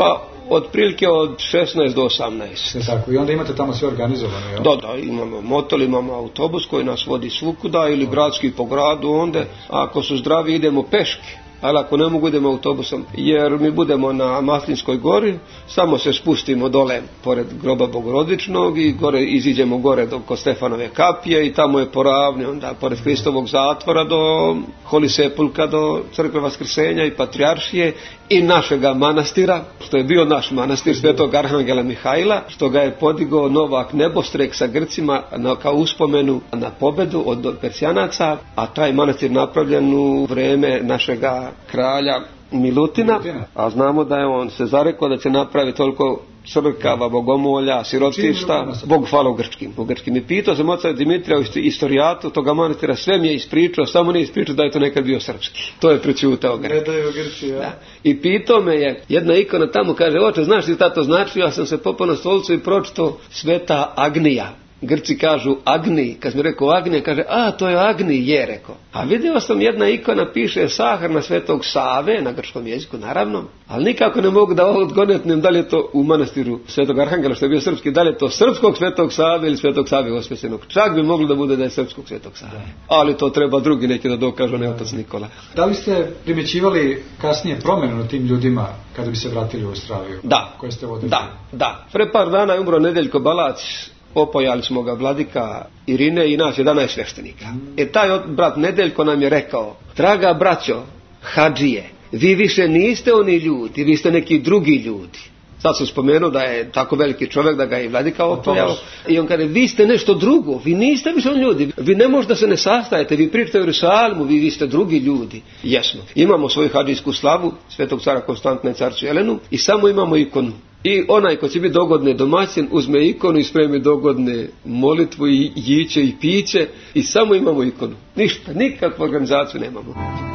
Speaker 2: Otprilike od 16 do 18.
Speaker 1: Tako, i onda imate tamo sve organizovano, jel?
Speaker 2: Da, imamo motel, imamo autobus koji nas vodi svukuda ili gradski po gradu, onda ako su zdravi idemo peške. Ali ako ne mogu idemo autobusom, jer mi budemo na Maslinskoj gori, samo se spustimo dole pored groba Bogorodičnog i gore iziđemo gore kod Stefanove kapije i tamo je poravni, onda pored Hristovog zatvora do Holisepulka, do crkve Vaskrsenja i Patrijaršije i našega manastira, što je bio naš manastir Svetog Arhangela Mihajla, što ga je podigao Novak Nebostrek sa Grcima kao uspomenu na pobedu od Persijanaca, a taj manastir napravljen u vreme našega kralja Milutina, a znamo da je on se zarekao da će napraviti toliko crkava, bogomolja, sirotišta, Bog hvala u grčkim. I pitao sam oca Dimitrija u istorijatu toga manastira, sve mi je ispričao, samo nije ispričao da je to nekad bio srpski. To je prećutao Grk. Da. I pitao me je, jedna ikona tamo kaže, oče, znaš li šta to znači? Ja sam se popao na stolicu i pročitao Sveta Agnija. Grci kažu Agni, kad mi rekao Agnija, kaže, to je Agni, je rekao. A vidio sam jedna ikona, piše sahrana Svetog Save, na grčkom jeziku naravno, ali nikako ne mogu da odgonetnem da li je to u manastiru Svetog Arhangela, što je bio srpski, da li je to srpskog Svetog Save ili Svetog Save osvećenog. Čak bi moglo da bude da je srpskog Svetog Save. Ali to treba drugi neki da dokažu, ne otac Nikola.
Speaker 1: Da li ste primjećivali kasnije promjenu na tim ljudima kada bi se vratili u Australiju?
Speaker 2: Da,
Speaker 1: koje ste vodili?
Speaker 2: Da. Pre par dana je umro Nedeljko Balac, opojali smo ga vladika Irine i nas 11 sveštenika. Taj brat Nedeljko nam je rekao, draga braćo, hadžije, vi više niste oni ljudi, vi ste neki drugi ljudi. Sad sam spomenuo da je tako veliki čovjek da ga je vladika opojao. I on kaže, vi ste nešto drugo, vi niste više oni ljudi, vi ne možete da se ne sastajete, vi pričate u Jerusalimu, vi ste drugi ljudi. Jesmo. Imamo svoju hadžijsku slavu, Svetog cara Konstantina i carcu Jelenu i samo imamo ikonu. I onaj ko će biti dogodne domaćin uzme ikonu i spremi dogodne molitvu i jiće i piće i samo imamo ikonu. Ništa, nikakvu organizaciju nemamo.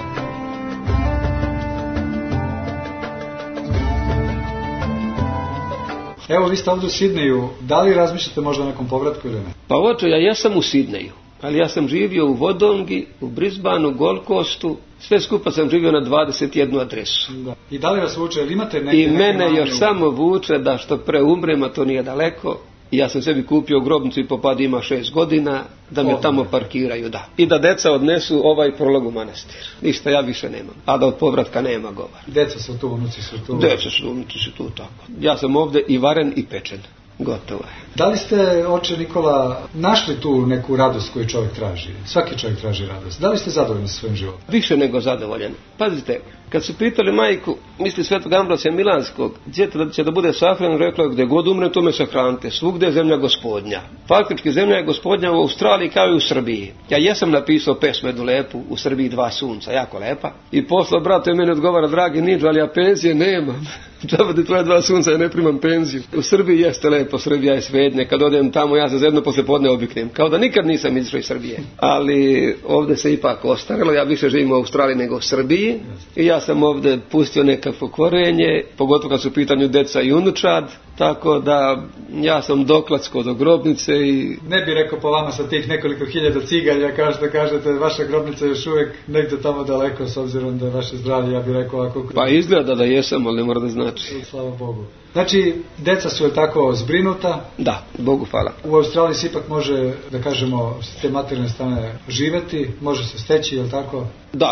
Speaker 1: Evo, vi ste ovdje u Sidneju, da li razmišljate možda o nekom povratku ili ne?
Speaker 2: Pa oče, ja jesam u Sidneju, ali ja sam živio u Wodongi, u Brisbaneu, Gold Coastu, sve skupa sam živio na 21 adresu.
Speaker 1: Da. I da li vas vuče, ili imate neke...
Speaker 2: I mene još samo vuče da što pre umrem, a to nije daleko. Ja sam sebi kupio grobnicu i popad ima 6 godina, da me tamo parkiraju, da. I da deca odnesu ovaj prolog u manastir. Ništa ja više nemam. A da od povratka nema govora.
Speaker 1: Deca su tu, unuci su tu.
Speaker 2: Deca su, unuci su tu, tako. Ja sam ovdje i varen i pečen. Gotovo je.
Speaker 1: Da li ste, oče Nikola, našli tu neku radost koju čovjek traži? Svaki čovjek traži radost. Da li ste zadovoljni sa svojim životom?
Speaker 2: Više nego zadovoljan. Pazite, kad su pitali majku, misli Svetog Ambrosija Milanskog, gdje će da bude sahranjen, rekla je, gdje god umre, tome sahranite. Svugdje je zemlja Gospodnja. Faktički zemlja je Gospodnja u Australiji kao i u Srbiji. Ja jesam napisao pesmu jednu lepu, u Srbiji 2 sunca, jako lepa. I poslao brate meni odgovara, dragi Niđo, ali ja penzije nemam. Džaba ti tvoje 2 sunca, ja ne primam penziju. U Srbiji jeste lepo, Srbija je svejedne, kad odem tamo ja se zajedno posle podne obiknem, kao da nikad nisam izišao iz Srbije. Ali ovdje se ipak ostarilo, ja više živim u Australiji nego u Srbiji i ja sam ovdje pustio nekakvo korenje, pogotovo kad su u pitanju deca i unučad, tako da ja sam dokladsko do grobnice i...
Speaker 1: Ne bi rekao po vama sa tih nekoliko hiljada cigalja, kao što kažete, vaša grobnica je još uvijek negdje tamo daleko, s obzirom da je vaše zdravlje, ja bih rekao ako...
Speaker 2: Pa izgleda da jesam, ali ne mora da znači.
Speaker 1: Slava Bogu. Znači, deca su je tako zbrinuta?
Speaker 2: Da, Bogu hvala.
Speaker 1: U Australiji se ipak može, da kažemo, s te materijalne strane živjeti, može se steći, je li tako?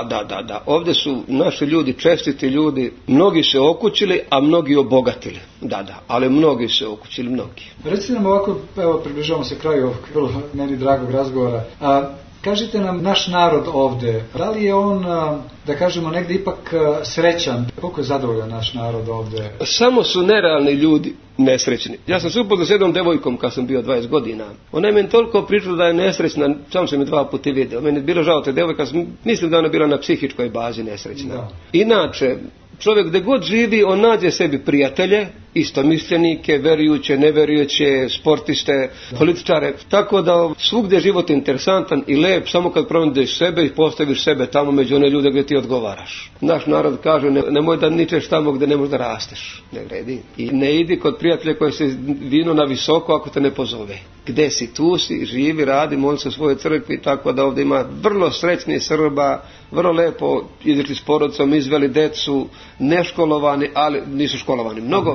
Speaker 2: Da. Ovdje su naši ljudi, čestiti ljudi, mnogi se okućili, a mnogi obogatili. Da, ali mnogi se okućili, mnogi.
Speaker 1: Recite nam ovako, evo, približavamo se kraju ovog vrlo meni dragog razgovora. Kažite nam, naš narod ovdje, da li je on, da kažemo, negdje ipak srećan? Koliko je zadovoljan naš narod ovdje?
Speaker 2: Samo su nerealni ljudi nesrećni. Ja sam se upoznao s jednom devojkom kad sam bio 20 godina. Ona je meni toliko pričala da je nesrećna, samo sam je 2 puta vidio. Meni je bilo žao te devojka, mislim da ona bila na psihičkoj bazi nesrećna. Da. Inače, čovjek gdje god živi, on nađe sebi prijatelje, istomišljenike, verujuće, neverujuće, sportiste, političare. Tako da svugdje je život interesantan i lep, samo kad pronađeš sebe i postaviš sebe tamo među one ljude gdje ti odgovaraš. Naš narod kaže, nemoj da ničeš tamo gdje ne možeš da rasteš. Ne vredi. I ne idi kod prijatelja koji se vinu na visoko ako te ne pozove. Gdje si, tu si, živi, radi, moli se u svojoj crkvi, tako da ovdje ima vrlo srećni Srba, vrlo lepo izišli s porodicom, izveli decu, neškolovani, ali nisu školovani mnogo,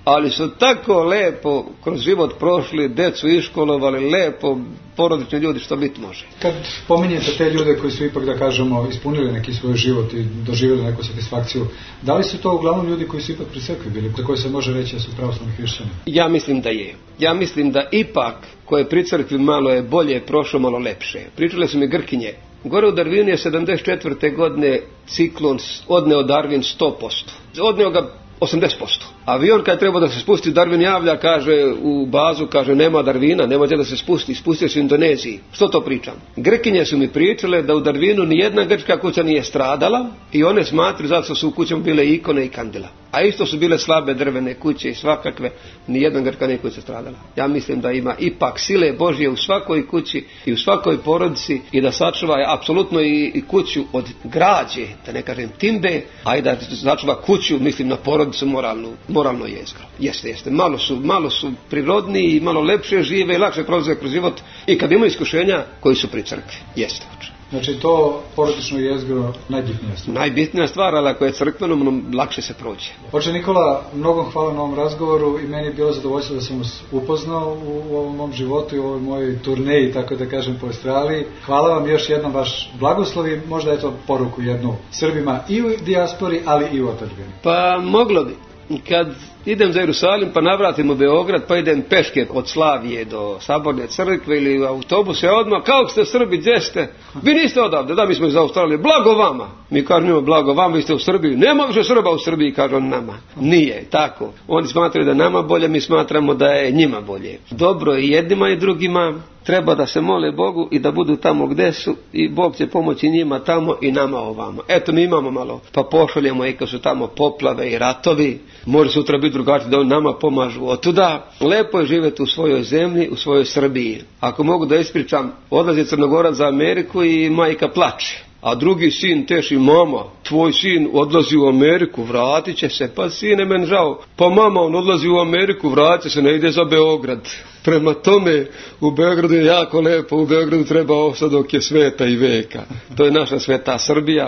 Speaker 2: ali su tako lepo kroz život prošli, decu iškolovali, lepo, porodični ljudi, što biti može.
Speaker 1: Kad pominjete te ljude koji su ipak, da kažemo, ispunili neki svoj život i doživjeli neku satisfakciju, da li su to uglavnom ljudi koji su ipak pri crkvi bili, za koje se može reći da su pravoslavni hrišćani?
Speaker 2: Ja mislim da je. Ja mislim da ipak ko je pri crkvi malo je bolje prošlo, malo lepše. Pričale su mi Grkinje. Gore u Darwinu je 74. godine ciklon odneo Darwin 100%. Odneo ga 80%. Avion kad treba da se spusti, Darwin javlja, kaže u bazu, kaže nema Darwina, nema gdje da se spusti, spustio se u Indoneziji. Što to pričam? Grkinje su mi pričale da u Darwinu nijedna grčka kuća nije stradala i one smatruju zato su u kućama bile ikone i kandila. A isto su bile slabe drvene kuće i svakakve, nijedna grčka nije kuća stradala. Ja mislim da ima ipak sile Božje u svakoj kući i u svakoj porodici i da sačuva apsolutno i kuću od građe, da ne kažem timbe, a i da sačuva kuću, mislim na porodicu moralno jezgro. Jeste. Malo su prirodniji i malo lepše žive i lakše prolaze kroz život i kad imaju iskušenja koji su pri crkvi. Jeste.
Speaker 1: Znači to porodično jezgro najbitnija stvar.
Speaker 2: Najbitnija stvar, ali ako je crkveno, lakše se prođe.
Speaker 1: Oče Nikola, mnogo hvala na ovom razgovoru i meni je bilo zadovoljstvo da sam vas upoznao u ovom mom životu i u ovoj mojoj turneji, tako da kažem, po Australiji. Hvala vam još jednom, vaš blagoslov i možda je to poruku jednu Srbima i u dijaspori, ali i u otadžbini.
Speaker 2: Pa moglo bi. Kad idem za Jerusalim pa navratim u Beograd pa idem peške od Slavije do Saborne crkve ili u autobuse, odmah kao ste Srbi, gdje ste? Vi niste odavde, da mi smo iz Australije, blago vama. Mi kažemo blago vama, vi ste u Srbiji. Nema više Srba u Srbiji, kažu nama. Nije tako. Oni smatraju da nama bolje, mi smatramo da je njima bolje. Dobro je jednima i drugima. Treba da se mole Bogu i da budu tamo gdje su i Bog će pomoći njima tamo i nama ovamo. Eto, mi imamo malo, pa pošaljemo i kad su tamo poplave i ratovi, može sutra biti drugačije da oni nama pomažu otuda. Lepo je živjeti u svojoj zemlji, u svojoj Srbiji. Ako mogu da ispričam, odlazi Crnogorac za Ameriku i majka plače. A drugi sin teši, mama, tvoj sin odlazi u Ameriku, vratit će se. Pa sine, men žao. Pa mama, on odlazi u Ameriku, vratit će se, ne ide za Beograd. Prema tome, u Beogradu je jako lepo, u Beogradu treba ostati dok je sveta i veka. To je naša sveta Srbija,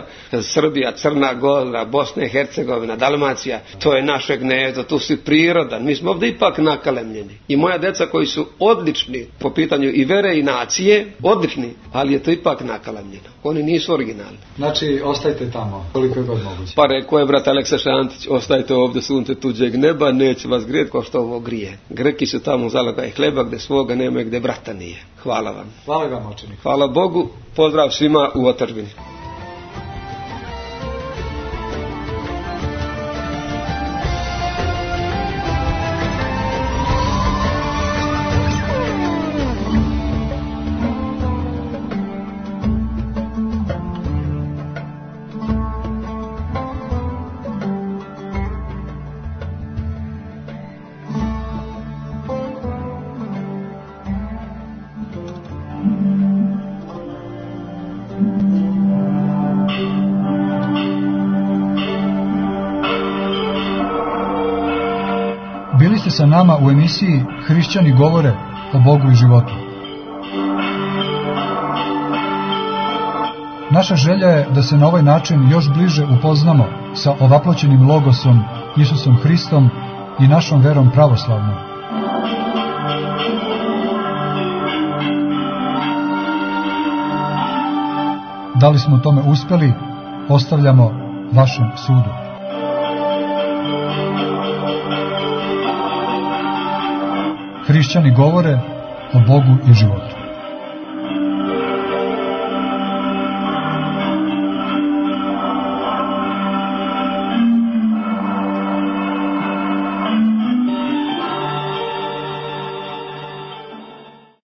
Speaker 2: Crna Gora, Bosna i Hercegovina, Dalmacija. To je naše gnezdo, tu si prirodan. Mi smo ovdje ipak nakalemljeni. I moja deca koji su odlični po pitanju i vere i nacije, odlični, ali je to ipak nakalemljeno. Oni nisu originalni.
Speaker 1: Znači, ostajte tamo, koliko je god moguće.
Speaker 2: Pa rekao je brat Aleksa Šantić, ostajte ovdje sunce tuđeg neba, neće vas grijeti kao što ovo grije. Greki su tamo zalagaj hleba gdje svoga nema i gdje brata nije. Hvala vam.
Speaker 1: Hvala vam, oče Nikola.
Speaker 2: Hvala Bogu, pozdrav svima u otadžbini.
Speaker 1: Bili ste sa nama u emisiji Hrišćani govore o Bogu i životu. Naša želja je da se na ovaj način još bliže upoznamo sa ovaploćenim logosom Isusom Hristom i našom verom pravoslavnom. Da li smo tome uspjeli, ostavljamo vašem sudu. Hrišćani govore o Bogu i životu.